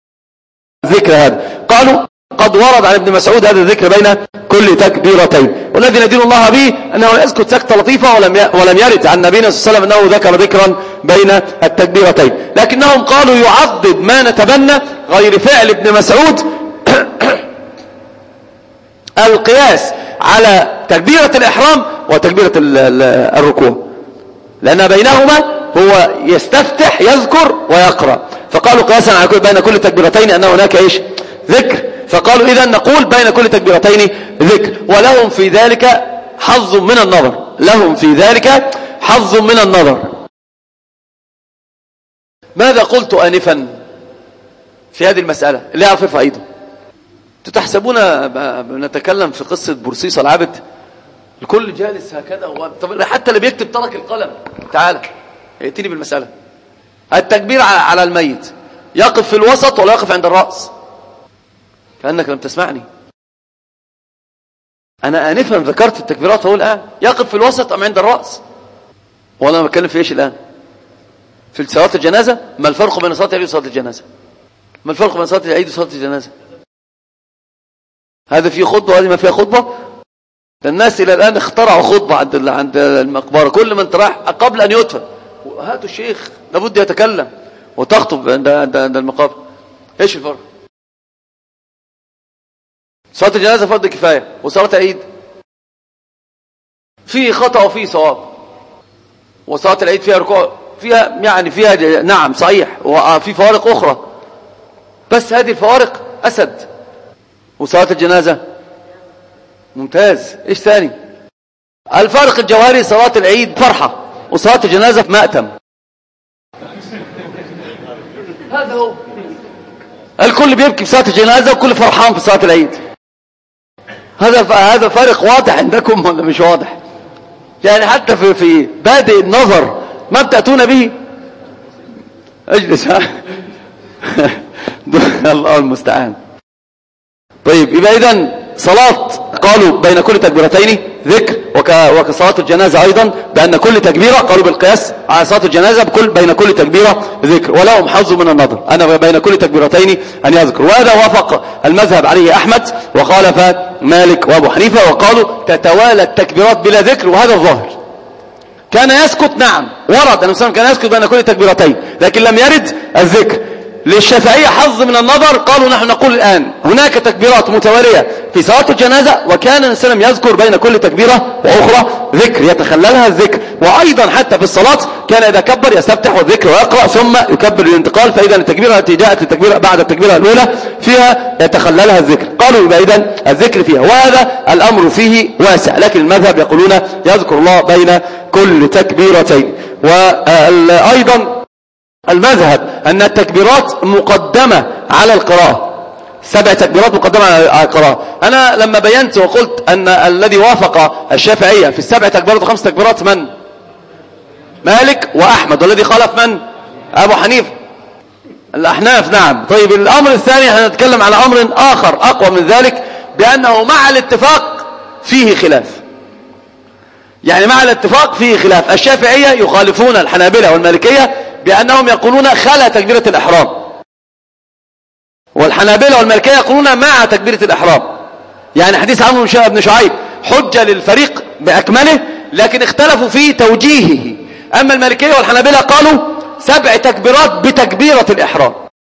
[SPEAKER 1] ذكر هذا. قالوا قد ورد عن ابن مسعود هذا الذكر بين كل تكبيرتين، والذي ندين الله به أنه يسكت سكتة لطيفة، ولم يرد عن نبينا صلى الله عليه وسلم أنه ذكر ذكرا بين التكبيرتين، لكنهم قالوا يعضد ما نتبنى غير فعل ابن مسعود القياس على تكبيرة الإحرام وتكبيرة الركوع، لأن بينهما هو يستفتح يذكر ويقرأ، فقالوا قياسا على بين كل تكبيرتين أن هناك إيش؟ ذكر. فقالوا إذن نقول بين كل تكبيرتين ذكر، ولهم في ذلك حظ من النظر، لهم في ذلك حظ من النظر. ماذا قلت آنفا في هذه المسألة اللي أعرفها أيضا؟ تحسبون نتكلم في قصة برصيص العبد، الكل جالس هكذا، طب حتى اللي بيكتب ترك القلم. تعال ائتني بالمسألة. التكبير على الميت يقف في الوسط ولا يقف عند الرأس؟ كأنك لم تسمعني. أنا آنفا ذكرت التكبيرات هو الآن يقف في الوسط أم عند الرأس؟ وأنا بتكلم في إيش الآن؟ في صلاة الجنازة. ما الفرق بين صلاة العيد وصلاة الجنازة؟ ما الفرق بين صلاة العيد وصلاة الجنازة؟ هذا فيه خطبة وهذه ما فيها خطبة. الناس إلى الآن اخترعوا خطبة عند المقبرة، كل من راح قبل أن يدفن هاتوا الشيخ لابد يتكلم وتخطب عند المقابر. إيش الفرق؟ صلاة الجنازة فرض كفاية، وصلاة العيد فيه خطأ وفيه صواب، وصلاة العيد فيها ركوع، فيها يعني فيها نعم صحيح، وفي فوارق أخرى، بس هذه الفوارق أسد. وصلاة الجنازة ممتاز. إيش ثاني؟ الفارق الجوهري صلاة العيد فرحة، وصلاة الجنازة مأتم. هذا هو. الكل بيبكي في صلاة الجنازة وكل فرحان في صلاة العيد. هذا فارق واضح عندكم ولا مش واضح؟ يعني حتى في بادئ النظر ما بتأتون به. اجلس. الله المستعان. طيب يبقى إذن صلاة قالوا بين كل تكبيرتين ذكر، وكصلاة الجنازة أيضا بأن كل تكبيرة قالوا بالقياس على صلاة الجنازة بين كل تكبيرة ذكر، ولهم حظ من النظر أنا بين كل تكبيرتين أن يذكر. وهذا وافق المذهب عليه أحمد وخالف مالك وأبو حنيفة، وقالوا تتوالى التكبيرات بلا ذكر، وهذا الظاهر. كان يسكت، نعم ورد أن الإنسان كان يسكت بين كل تكبيرتين، لكن لم يرد الذكر. للشافعية حظ من النظر، قالوا نحن نقول الآن هناك تكبيرات متوالية في صلاة الجنازة، وكان الإنسان يذكر بين كل تكبيرة وأخرى ذكر يتخللها الذكر. وأيضا حتى في الصلاة كان إذا كبر يستفتح والذكر ويقرأ ثم يكبر الانتقال، فإذا التكبيرة التي جاءت التكبيرة بعد التكبيرة الأولى فيها يتخللها الذكر، قالوا يبقى إذن الذكر فيها، وهذا الأمر فيه واسع. لكن المذهب يقولون يذكر الله بين كل تكبيرتين. وأيضا المذهب أن التكبيرات مقدمة على القراءة، 7 تكبيرات مقدمة على القراءة. أنا لما بينت وقلت أن الذي وافق الشافعية في 7 تكبيرات و5 تكبيرات من؟ مالك وأحمد. والذي خالف من؟ أبو حنيفة. الأحناف. نعم. طيب الأمر الثاني هنتكلم على أمر آخر أقوى من ذلك، بأنه مع الاتفاق فيه خلاف. يعني مع الاتفاق فيه خلاف. الشافعية يخالفون الحنابلة والمالكية بأنهم يقولون خلا تكبيرة الإحرام، والحنابلة والمالكية يقولون مع تكبيرة الإحرام. يعني حديث عمرو بن شعيب حجة للفريق بأكمله، لكن اختلفوا في توجيهه. أما المالكية والحنابلة قالوا 7 تكبيرات بتكبيرة الإحرام،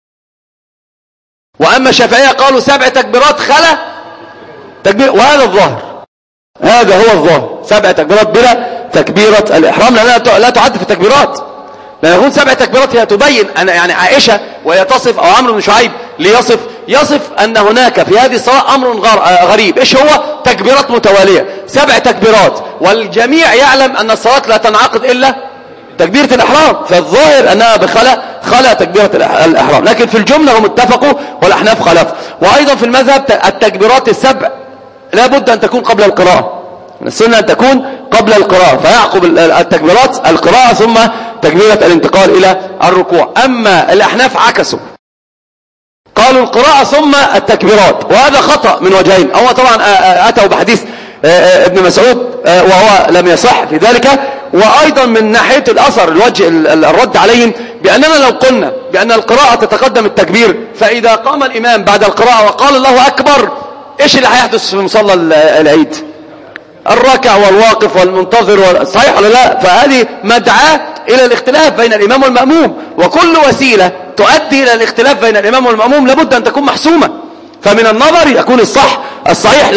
[SPEAKER 1] وأما الشافعية قالوا 7 تكبيرات خلا تكبير. وهذا الظاهر، هذا هو الظاهر، 7 تكبيرات بلا تكبيرة الإحرام، لأنها لا تعد في التكبيرات. لأن يكون 7 تكبيرات هي تبين أن يعني عائشة وهي تصف، أو عمرو بن شعيب يصف أن هناك في هذه الصلاة أمر غريب. إيش هو؟ تكبيرات متوالية، 7 تكبيرات، والجميع يعلم أن الصلاة لا تنعقد إلا تكبيرة الإحرام، فالظاهر أنها خلا تكبيرة الإحرام. لكن في الجملة هم اتفقوا والأحناف خلفوا. وأيضا في المذهب التكبيرات ال7 لا بد أن تكون قبل القراءة، من السنة أن تكون قبل القراءة، فيعقب التكبيرات القراءة ثم تكبيرة الانتقال إلى الركوع. أما الأحناف عكسوا، قالوا القراءة ثم التكبيرات، وهذا خطأ من وجهين. هو طبعا أتوا بحديث ابن مسعود وهو لم يصح في ذلك، وأيضا من ناحية الأثر الوجه الرد عليهم بأننا لو قلنا بأن القراءة تتقدم التكبير، فإذا قام الإمام بعد القراءة وقال الله أكبر، إيش اللي هيحدث في مصلى العيد؟ الركع والواقف والمنتظر صحيح ولا لا؟ فهذه مدعاة إلى الاختلاف بين الإمام والمأموم، وكل وسيلة تؤدي إلى الاختلاف بين الإمام والمأموم لابد أن تكون محسومة. فمن النظر يكون الصحيح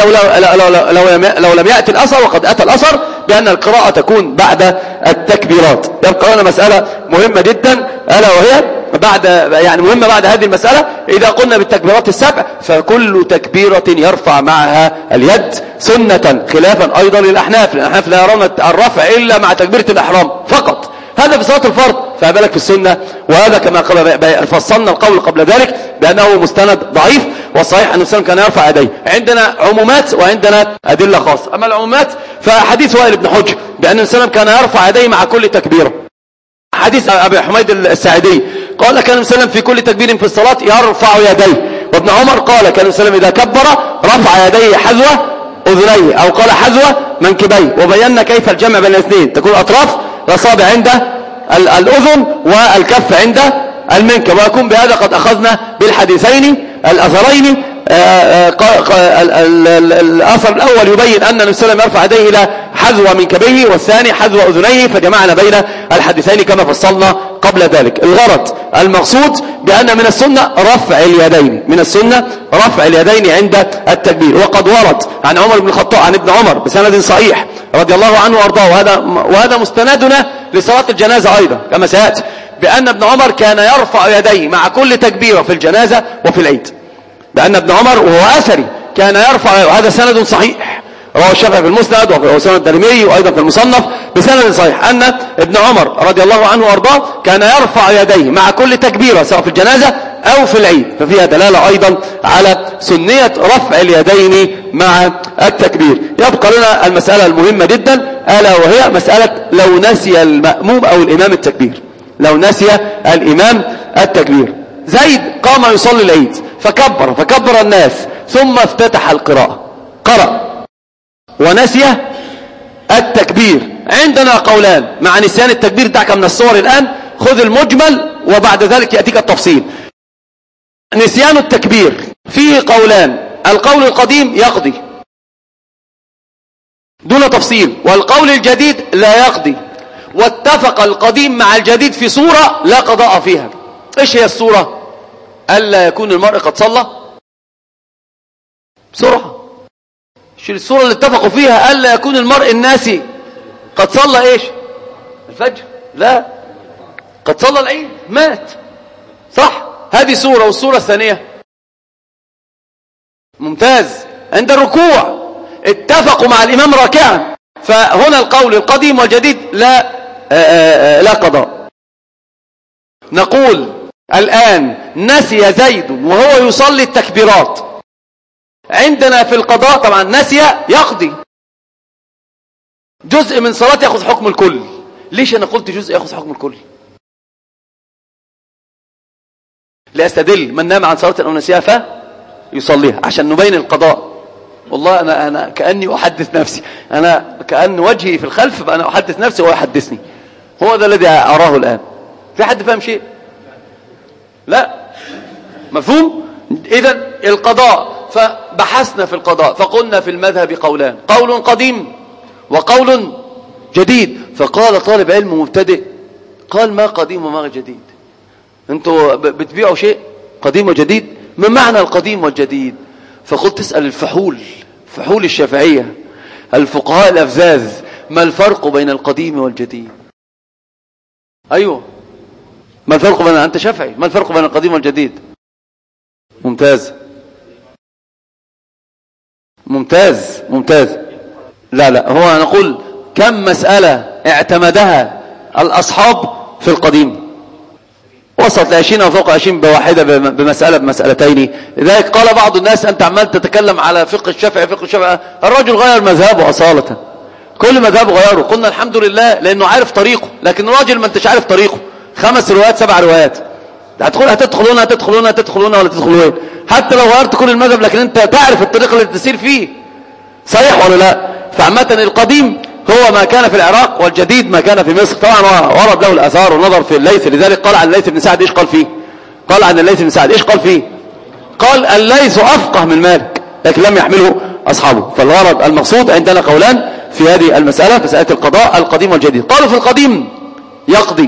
[SPEAKER 1] لو لم يأتي الأثر، وقد أتى الأثر بأن القراءة تكون بعد التكبيرات. يبقى لنا مسألة مهمة جدا، ألا وهي مهمة بعد هذه المسألة، إذا قلنا بالتكبيرات ال7 فكل تكبيرة يرفع معها اليد سنة، خلافا أيضا للأحناف. الأحناف لا يرون الرفع إلا مع تكبيرة الإحرام فقط، هذا في صلاة الفرض، فبالك في السنة. وهذا كما فصلنا القول قبل ذلك بأنه مستند ضعيف، والصحيح أن الإنسان كان يرفع يديه. عندنا عمومات وعندنا أدلة خاصة. أما العمومات فحديث وائل بن حجر بأن الإنسان كان يرفع يديه مع كل تكبيرة. حديث أبي حميد الساعدي قال كان الإنسان في كل تكبير في الصلاة يرفع يديه. وابن عمر قال كان الإنسان إذا كبر رفع يديه حذو أذنيه، أو قال حذو منكبيه. وبينا كيف الجمع بين الاثنين، تكون أطراف الأصابع عند الأذن والكف عند المنكب. ويكون بهذا قد أخذنا بالحديثين الأثرين. الأثر الأول يبين أن النبي صلى الله عليه وسلم يرفع يديه إلى حذو منكبيه، والثاني حذو أذنيه، فجمعنا بين الحديثين كما فصلنا قبل ذلك. الغرض المقصود بأن من السنة رفع اليدين، من السنة رفع اليدين عند التكبير. وقد ورد عن عمر بن الخطاب عن ابن عمر بسند صحيح رضي الله عنه وارضاه، وهذا مستندنا لصلاة الجنازة أيضا كما سيأتي، بأن ابن عمر كان يرفع يديه مع كل تكبيرة في الجنازة وفي العيد. بأن ابن عمر وهو أثري كان يرفع، وهذا سند صحيح رواه الشافعي في المسند وسند الدارمي وأيضا في المصنف بسند صحيح، أن ابن عمر رضي الله عنه وارضاه كان يرفع يديه مع كل تكبيرة سواء في الجنازة أو في العيد. ففيها دلالة أيضا على سنية رفع اليدين مع التكبير. يبقى لنا المسألة المهمة جدا، ألا وهي مسألة لو نسي المأموم أو الإمام التكبير. لو نسي الإمام التكبير، زيد قام يصلي العيد فكبر الناس ثم افتتح القراءة، قرأ ونسي التكبير. عندنا قولان مع نسيان التكبير. دعك من الصور الآن، خذ المجمل وبعد ذلك يأتيك التفصيل. نسيان التكبير فيه قولان، القول القديم يقضي دون تفصيل، والقول الجديد لا يقضي. واتفق القديم مع الجديد في صورة لا قضاء فيها. ايش هي الصورة؟ ألا يكون المرء قد صلى بسرعة. الصورة اللي اتفقوا فيها ألا يكون المرء الناسي قد صلى إيش؟ الفجر. لا، قد صلى العيد مات. صح، هذه صورة. والصورة الثانية ممتاز، عند الركوع اتفقوا مع الإمام راكعا، فهنا القول القديم والجديد لا قضاء. نقول الآن نسي زيد وهو يصلي التكبيرات، عندنا في القضاء طبعا نسي يقضي جزء من صلاة يأخذ حكم الكل. ليش أنا قلت جزء يأخذ حكم الكل؟ لأستدل من نام عن صلاة أو نسيها فيصليها، عشان نبين القضاء. والله أنا كأني أحدث نفسي، أنا كأن وجهي في الخلف، فأنا أحدث نفسي وهو يحدثني. هو ده الذي أراه الآن. في حد فهم شيء؟ لا، مفهوم؟ إذن القضاء، فبحثنا في القضاء فقلنا في المذهب قولان، قول قديم وقول جديد. فقال طالب علم مبتدئ، قال ما قديم وما جديد؟ انتوا بتبيعوا شيء قديم وجديد؟ ما معنى القديم والجديد؟ فقلت اسأل فحول الشافعية، الفقهاء الأفزاز، ما الفرق بين القديم والجديد؟ أيوه، ما الفرق بين، أنت شافعي، ما الفرق بين القديم والجديد؟ ممتاز ممتاز ممتاز. لا، هو نقول كم مسألة اعتمدها الأصحاب في القديم؟ وصلت 20 أو فوق 20 بواحدة، بمسألة بمسألتين. لذلك قال بعض الناس أنت عمال تتكلم على فقه الشافعي. الرجل غير مذهبه أصالة، كل مذهبه غيره. قلنا الحمد لله لأنه عارف طريقه، لكن الراجل ما انتش عارف طريقه. 5 روايات 7 روايات، هتدخلون ولا تدخلون؟ حتى لو غيرت كل المذهب لكن انت تعرف الطريق اللي تسير فيه، صحيح ولا لا؟ فعامة القديم هو ما كان في العراق، والجديد ما كان في مصر. طبعا ورد له الآثار ونظر في الليث، لذلك قال عن الليث بن سعد ايش قال فيه؟ قال عن الليث بن سعد ايش قال فيه؟ قال الليث أفقه من مالك، لكن لم يحمله أصحابه. فالغرض المقصود عندنا قولان في هذه المسألة، مسألة القضاء القديم والجديد. قالوا في القديم يقضي،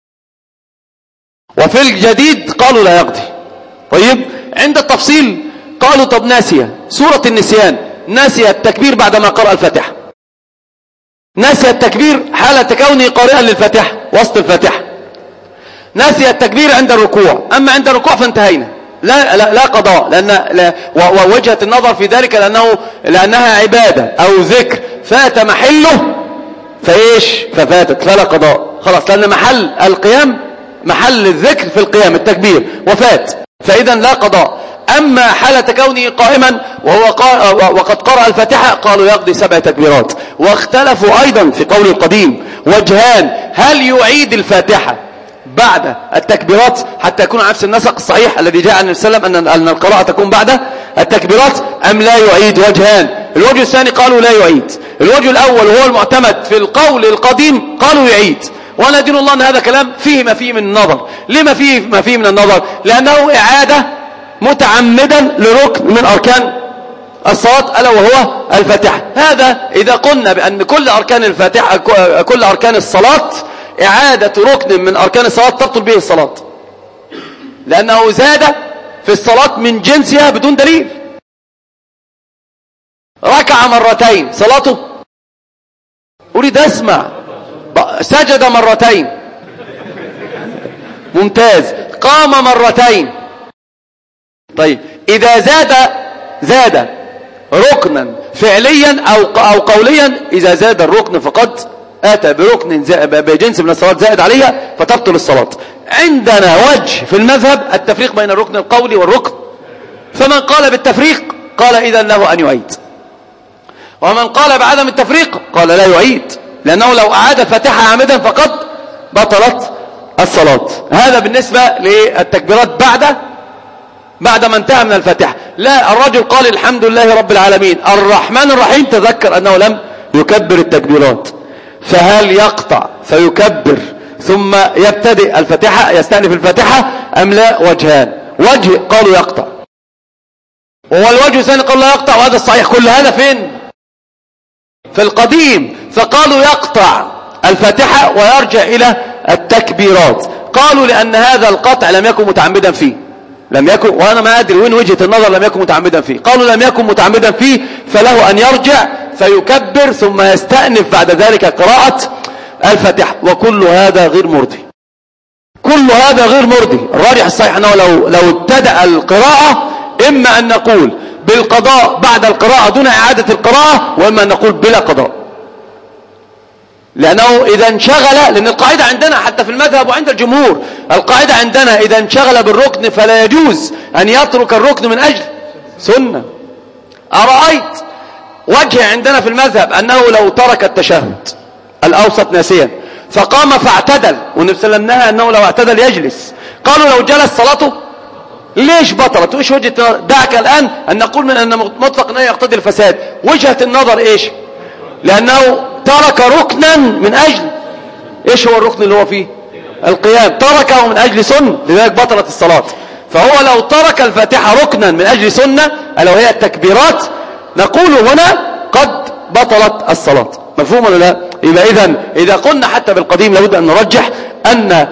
[SPEAKER 1] وفي الجديد قالوا لا يقضي. طيب، عند التفصيل قالوا طب ناسية، سورة النسيان، ناسية التكبير بعدما قرأ الفاتحة، ناسية التكبير حالة كونه قارئا للفاتحة وسط الفاتحة، ناسية التكبير عند الركوع. أما عند الركوع فانتهينا، لا قضاء، ووجهة النظر في ذلك لأنها عبادة أو ذكر فات محله ففاتت، فلا قضاء خلاص، لأن محل القيام، محل الذكر في القيام التكبير وفات، فإذا لا قضاء. أما حالة كونه قائما وقد قرأ الفاتحة قالوا يقضي 7 تكبيرات. واختلفوا أيضا في قول القديم وجهان، هل يعيد الفاتحة بعد التكبيرات حتى يكون عكس النسق الصحيح الذي جاء عن النبي صلى الله عليه وسلم أن القراءة تكون بعد التكبيرات، أم لا يعيد؟ وجهان. الوجه الثاني قالوا لا يعيد. الوجه الأول هو المعتمد في القول القديم، قالوا يعيد. وأنا دين الله أن هذا كلام فيه ما فيه من النظر. لما فيه ما فيه من النظر؟ لأنه إعادة متعمدا لركن من أركان الصلاة ألا وهو الفاتحة. هذا إذا قلنا بأن كل أركان الفاتحة، كل أركان الصلاة إعادة ركن من أركان الصلاة تبطل به الصلاة، لأنه زاد في الصلاة من جنسها بدون دليل. ركع مرتين صلاته، أريد أسمع. سجد مرتين، ممتاز. قام مرتين. طيب، إذا زاد ركنا فعليا أو قوليا، إذا زاد الركن فقد أتى بركن بجنس من الصلاة زائد عليها فتبطل الصلاة. عندنا وجه في المذهب التفريق بين الركن القولي والركن، فمن قال بالتفريق قال إذا له أن يعيد، ومن قال بعدم التفريق قال لا يعيد، لأنه لو أعاد الفاتحة عامدا فقد بطلت الصلاة. هذا بالنسبة للتكبيرات بعد ما انتهى من الفاتحة. لا، الرجل قال الحمد لله رب العالمين الرحمن الرحيم، تذكر أنه لم يكبر التكبيرات، فهل يقطع فيكبر ثم يبتدئ الفاتحة يستأنف الفاتحة أم لا؟ وجهان. وجه قالوا يقطع، وهو الوجه الثاني قالوا لا يقطع، وهذا الصحيح. كل هذا فين؟ في القديم. فقالوا يقطع الفاتحة ويرجع إلى التكبيرات. قالوا لأن هذا القطع لم يكن متعمدا فيه، لم يكن، وأنا ما أدري وين وجهة النظر لم يكن متعمدا فيه. قالوا لم يكن متعمدا فيه فله أن يرجع فيكبر ثم يستأنف بعد ذلك قراءة الفاتحة، وكل هذا غير مرضي. كل هذا غير مرضي. الراجح الصحيح أنه لو ابتدأ القراءة إما أن نقول بالقضاء بعد القراءة دون إعادة القراءة، وإما أن نقول بلا قضاء، لأنه إذا انشغل، لأن القاعدة عندنا حتى في المذهب وعند الجمهور، القاعدة عندنا إذا انشغل بالركن فلا يجوز أن يترك الركن من أجل سنة. أرأيت وجه عندنا في المذهب أنه لو ترك التشهد الأوسط ناسيا فقام فاعتدل، والنبي صلى الله عليه وسلم نهى أنه لو اعتدل يجلس، قالوا لو جلس صلاته ليش بطلت؟ وإيش وجهة النظر؟ دعك الآن أن نقول من أن مطلق أنه يقتضي الفساد. وجهة النظر إيش؟ لأنه ترك ركنا من أجل إيش هو الركن اللي هو فيه؟ القيام، تركه من أجل سنة، لذلك بطلت الصلاة. فهو لو ترك الفاتحة ركنا من أجل سنة ألا وهي التكبيرات، نقول هنا قد بطلت الصلاة. مفهوم ولا لا؟ يبقى إذا قلنا حتى بالقديم لابد أن نرجح أن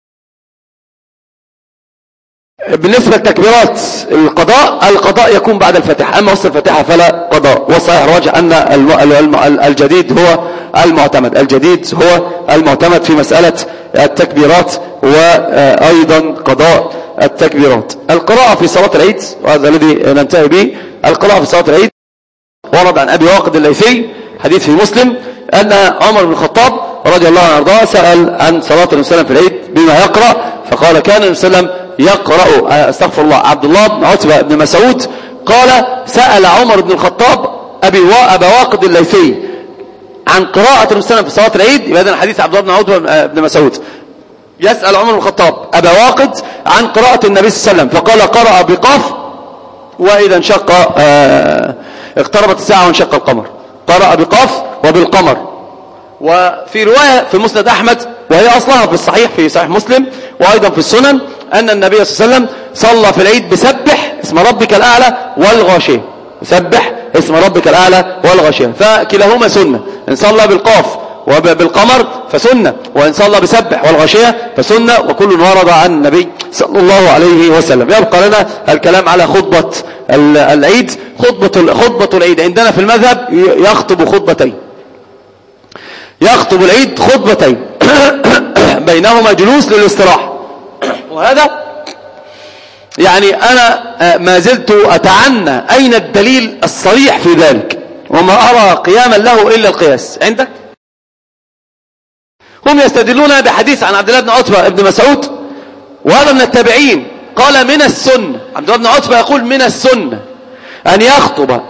[SPEAKER 1] بالنسبة لتكبيرات القضاء يكون بعد الفاتحة، أما وسط الفاتحة فلا قضاء. والصحيح الراجح أن الجديد هو المعتمد، الجديد هو المعتمد في مسألة التكبيرات وأيضا قضاء التكبيرات. القراءة في صلاة العيد، وهذا الذي ننتهي به، القراءة في صلاة العيد ورد عن أبي واقد الليثي حديث في مسلم أن عمر بن الخطاب رضي الله عنه وارضاه سأل عن صلاة النبي صلى الله عليه وسلم في العيد بما يقرأ، فقال كان النبي صلى الله عليه وسلم يقرأ، استغفر الله، عبد الله بن عتبة بن مسعود قال سأل عمر بن الخطاب أبا واقد الليثي عن قراءة النبي صلى الله عليه وسلم في صلاة العيد. يبقى هذا حديث عبد الله بن عتبة بن مسعود، يسأل عمر بن الخطاب أبا واقد عن قراءة النبي صلى الله عليه وسلم، فقال قرأ بقاف وإذا انشق اقتربت الساعة وانشق القمر، قرأ بقاف وبالقمر. وفي رواية في مسند أحمد وهي أصلها في الصحيح في صحيح مسلم وأيضا في السنن أن النبي صلى الله عليه وسلم صلى في العيد بسبح اسم ربك الأعلى والغاشية، سبح اسم ربك الأعلى والغاشية، فكلاهما سنة. إن صلى بالقاف وبالقمر فسنة، وإن صلى بسبح والغاشية فسنة، وكل ورد عن النبي صلى الله عليه وسلم. يبقى لنا الكلام على خطبة العيد. خطبة العيد عندنا في المذهب يخطب خطبتين، يخطب العيد خطبتين بينهما جلوس للاستراحة. وهذا يعني أنا ما زلت أتعنى أين الدليل الصريح في ذلك، وما أرى قياما له إلا القياس. عندك هم يستدلون بحديث عن عبد الله بن عتبة بن مسعود، وهذا من التابعين، قال من السنة، عبد الله بن عتبة يقول من السنة أن يخطب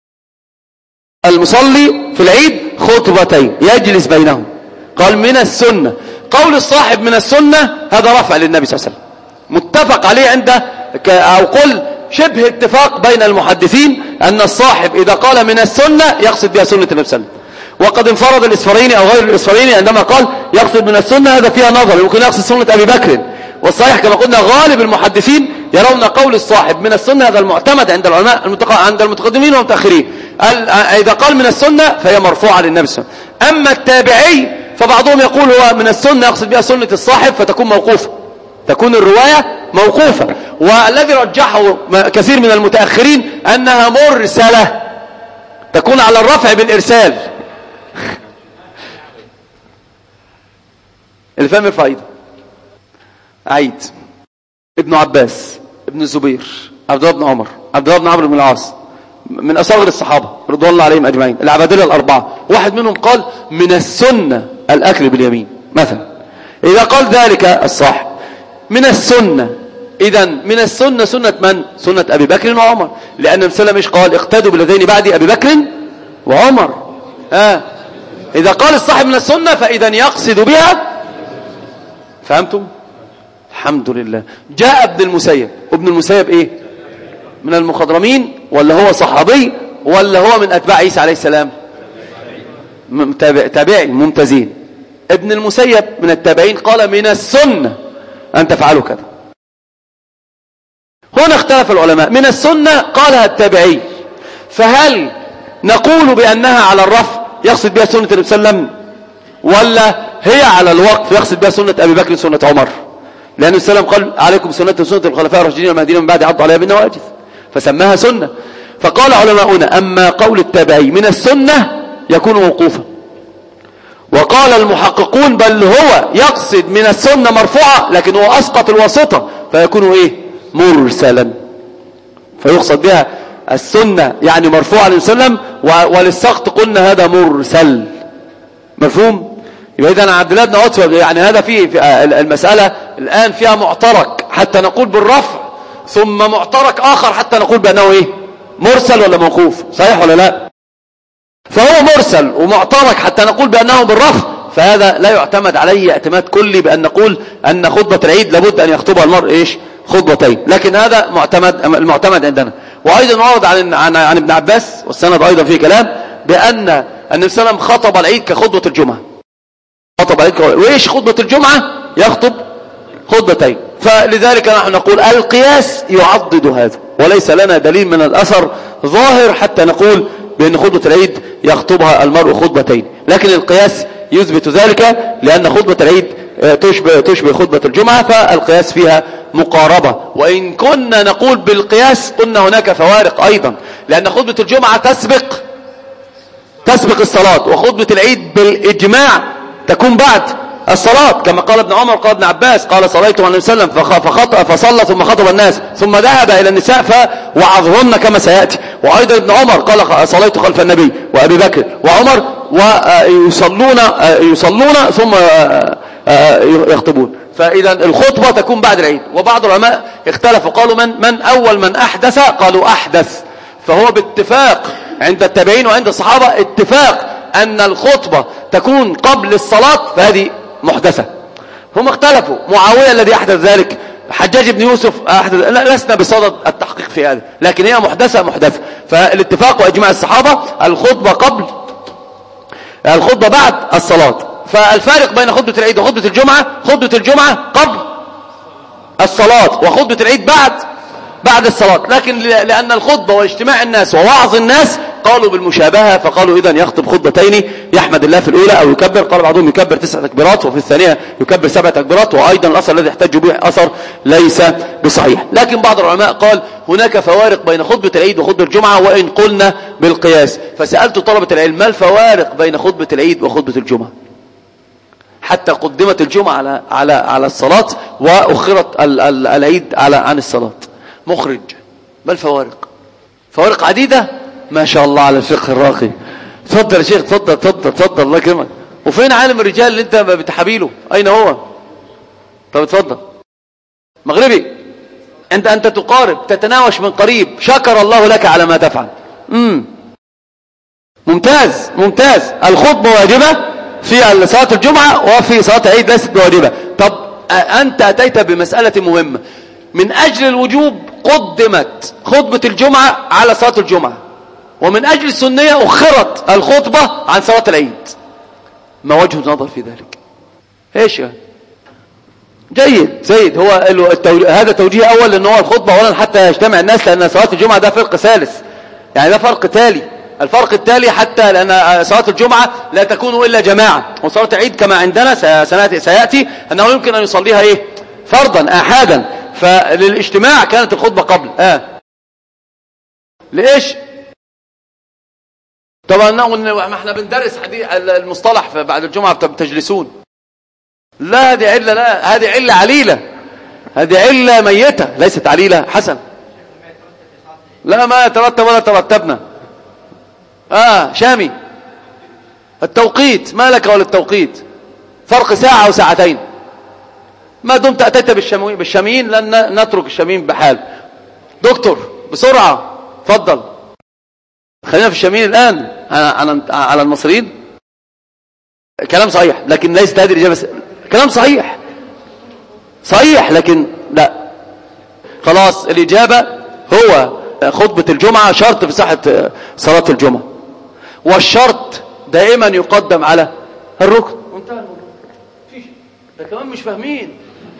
[SPEAKER 1] المصلي في العيد خطبتين يجلس بينهم، قال من السنة. قول الصاحب من السنة هذا رفع للنبي صلى الله عليه وسلم، متفق عليه عنده، أو قل شبه اتفاق بين المحدثين أن الصاحب إذا قال من السنة يقصد بها سنة النبي صلى الله عليه وسلم. وقد انفرد الإسفريني أو غير الإسفريني عندما قال يقصد من السنة، هذا فيها نظر، يمكن يقصد سنة أبي بكر. والصحيح كما قلنا غالب المحدثين يرون قول الصاحب من السنة هذا المعتمد عند العلماء عند المتقدمين والمتأخرين، إذا قال من السنة فهي مرفوعة للنبي صلى الله عليه وسلم. أما التابعي فبعضهم يقول هو من السنة يقصد بها سنة الصاحب فتكون موقوفة، تكون الرواية موقوفة. والذي رجحه كثير من المتأخرين أنها مرسلة، تكون على الرفع بالإرسال. الفهم الفائدة عيد ابن عباس ابن الزبير عبد الله بن عمر عبد الله بن عمرو بن العاص من أصغر الصحابة رضوان الله عليهم أجمعين، العبادلة الأربعة، واحد منهم قال من السنة الأكل باليمين مثلا. إذا قال ذلك الصاحب من السنة، إذا من السنة سنة من؟ سنة أبي بكر وعمر، لأن النبي صلى الله عليه وسلم إيش قال؟ اقتدوا بالذين بعد أبي بكر وعمر. إذا قال الصاحب من السنة فإذا يقصد بها. فهمتم؟ الحمد لله. جاء ابن المسيب، ابن المسيب إيه؟ من المخضرمين ولا هو صحابي ولا هو من أتباع عيسى عليه السلام؟ تابعي ممتازين. ابن المسيب من التابعين قال من السنة أن تفعلوا كذا. هنا اختلف العلماء، من السنة قالها التابعي، فهل نقول بأنها على الرفع يقصد بها سنة النبي صلى الله عليه وسلم، ولا هي على الوقف يقصد بها سنة أبي بكر سنة عمر؟ لأن السلام قال عليكم سنة وسنة الخلفاء الراشدين المهديين من بعد عضوا عليها بالنواجذ، فسماها سنة. فقال علماؤنا أما قول التابعي من السنة يكون موقوفا، وقال المحققون بل هو يقصد من السنة مرفوعة لكن هو أسقط الواسطة فيكون إيه؟ مرسلا. فيقصد بها السنة يعني مرفوعة للسلم، وللسقط قلنا هذا مرسل. مفهوم؟ يبقى إذن عبد الله بن عتبة يعني هذا في المسألة الآن فيها معترك حتى نقول بالرفع، ثم معترك آخر حتى نقول بأنه إيه؟ مرسل ولا موقوف، صحيح ولا لا؟ فهو مرسل ومعترك حتى نقول بأنه بالرفع، فهذا لا يعتمد عليه اعتماد كلي بأن نقول أن خطبة العيد لابد أن يخطبها المرء إيش؟ خطبتين، لكن هذا المعتمد عندنا. وأيضا ورد عن ابن عباس والسند أيضا فيه كلام بأن النبي صلى الله عليه وسلم خطب العيد كخطبة الجمعة. خطب العيد وإيش خطبة الجمعة؟ يخطب خطبتين. فلذلك نحن نقول القياس يعضد هذا، وليس لنا دليل من الأثر ظاهر حتى نقول بأن خطبة العيد يخطبها المرء خطبتين، لكن القياس يثبت ذلك لأن خطبة العيد تشبه خطبة الجمعة، فالقياس فيها مقاربة. وإن كنا نقول بالقياس قلنا هناك فوارق أيضا، لأن خطبة الجمعة تسبق الصلاة، وخطبة العيد بالإجماع تكون بعد الصلاة، كما قال ابن عمر قال ابن عباس قال صليت مع النبي صلى الله عليه وسلم فصلى ثم خطب الناس ثم ذهب إلى النساء فوعظهن كما سيأتي. وأيضا ابن عمر قال صليت خلف النبي وأبي بكر وعمر ويصلون ثم يخطبون. فإذا الخطبة تكون بعد العيد. وبعض العلماء اختلفوا قالوا من أول من أحدث، قالوا أحدث. فهو باتفاق عند التابعين وعند الصحابة اتفاق أن الخطبة تكون قبل الصلاة، فهذه محدثة. هم اختلفوا، معاوية الذي أحدث ذلك، حجاج بن يوسف أحدث، لسنا بصدد التحقيق في هذا، لكن هي محدثة. فالاتفاق وإجماع الصحابة الخطبة بعد الصلاة. فالفارق بين خطبة العيد وخطبة الجمعة، خطبة الجمعة قبل الصلاة وخطبة العيد بعد الصلاة، لكن لأن الخطبة واجتماع الناس ووعظ الناس قالوا بالمشابهة، فقالوا إذن يخطب خطبتين يحمد الله في الأولى أو يكبر. قال بعضهم يكبر 9 تكبيرات وفي الثانية يكبر 7 تكبيرات، وأيضا الأثر الذي احتج به أثر ليس بصحيح. لكن بعض العلماء قال هناك فوارق بين خطبة العيد وخطبة الجمعة وإن قلنا بالقياس. فسألت طلبة العلم ما الفوارق بين خطبة العيد وخطبة الجمعة، حتى قدمت الجمعة على الصلاة وأخرت العيد عن الصلاة. مخرج ما الفوارق؟ فوارق عديدة ما شاء الله على الفقه الراقي. تفضل يا شيخ، تفضل الله يكرمك. وفين عالم الرجال اللي انت بتحابيله؟ اين هو؟ طب اتفضل. مغربي انت تقارب، تتناوش من قريب. شكر الله لك على ما تفعل. ممتاز. الخطبة واجبة في صلاة الجمعة وفي صلاة العيد ليست بواجبة. طب انت اتيت بمسألة مهمة، من أجل الوجوب قدمت خطبة الجمعة على صلاة الجمعة، ومن أجل السنية أخرت الخطبة عن صلاة العيد. ما وجه النظر في ذلك؟ ايش يعني؟ جيد. هو هذا توجيه أول، لأن هو الخطبة أولا حتى يجتمع الناس، لأن صلاة الجمعة ده فرق ثالث، يعني ده فرق تالي. الفرق التالي حتى لأن صلاة الجمعة لا تكون إلا جماعة، وصلاة العيد كما عندنا سيأتي أنه يمكن أن يصليها فرضا آحادا. فللاجتماع كانت الخطبة قبل ليش؟ طبعا ما احنا بندرس المصطلح بعد الجمعة بتجلسون. لا هذه علة، لا هذه علة عليلة، هذه علة ميتة ليست عليلة حسن. لا ما يترتب ولا ترتبنا. شامي التوقيت ما لك ولا التوقيت، فرق ساعة أو ساعتين. ما دمت أتيت بالشاميين لن نترك الشاميين بحال. دكتور بسرعة تفضل. خلينا في الشاميين الآن على المصريين. كلام صحيح لكن ليست هذه الإجابة. كلام صحيح لكن لا. خلاص الإجابة هو خطبة الجمعة شرط في صحة صلاة الجمعة، والشرط دائما يقدم على الركن. انتهى الموضوع. ده كمان مش فاهمين.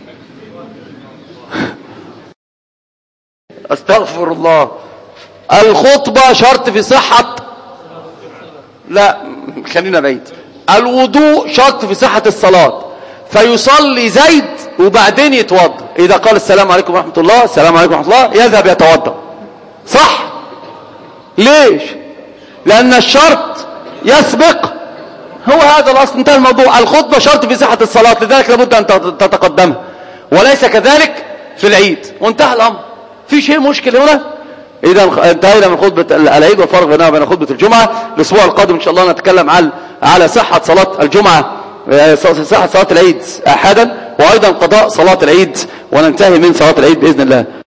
[SPEAKER 1] استغفر الله. الخطبة شرط في صحة، لا خلينا بعيد. الوضوء شرط في صحة الصلاة. فيصلي زيد وبعدين يتوضا. إذا قال السلام عليكم ورحمة الله، السلام عليكم ورحمة الله، يذهب يتوضا. صح؟ ليش؟ لأن الشرط يسبق، هو هذا الأصل، انتهى الموضوع. الخطبة شرط في صحة الصلاة، لذلك لابد أن تتقدمها، وليس كذلك في العيد، وانتهى الأمر. في شيء مشكل هنا؟ إذا انتهينا من خطبة العيد والفرق بينها وبين خطبة الجمعة. الأسبوع القادم إن شاء الله نتكلم على صحة صلاة الجمعة، صحة صلاة العيد أحدا، وأيضا قضاء صلاة العيد، وننتهي من صلاة العيد بإذن الله.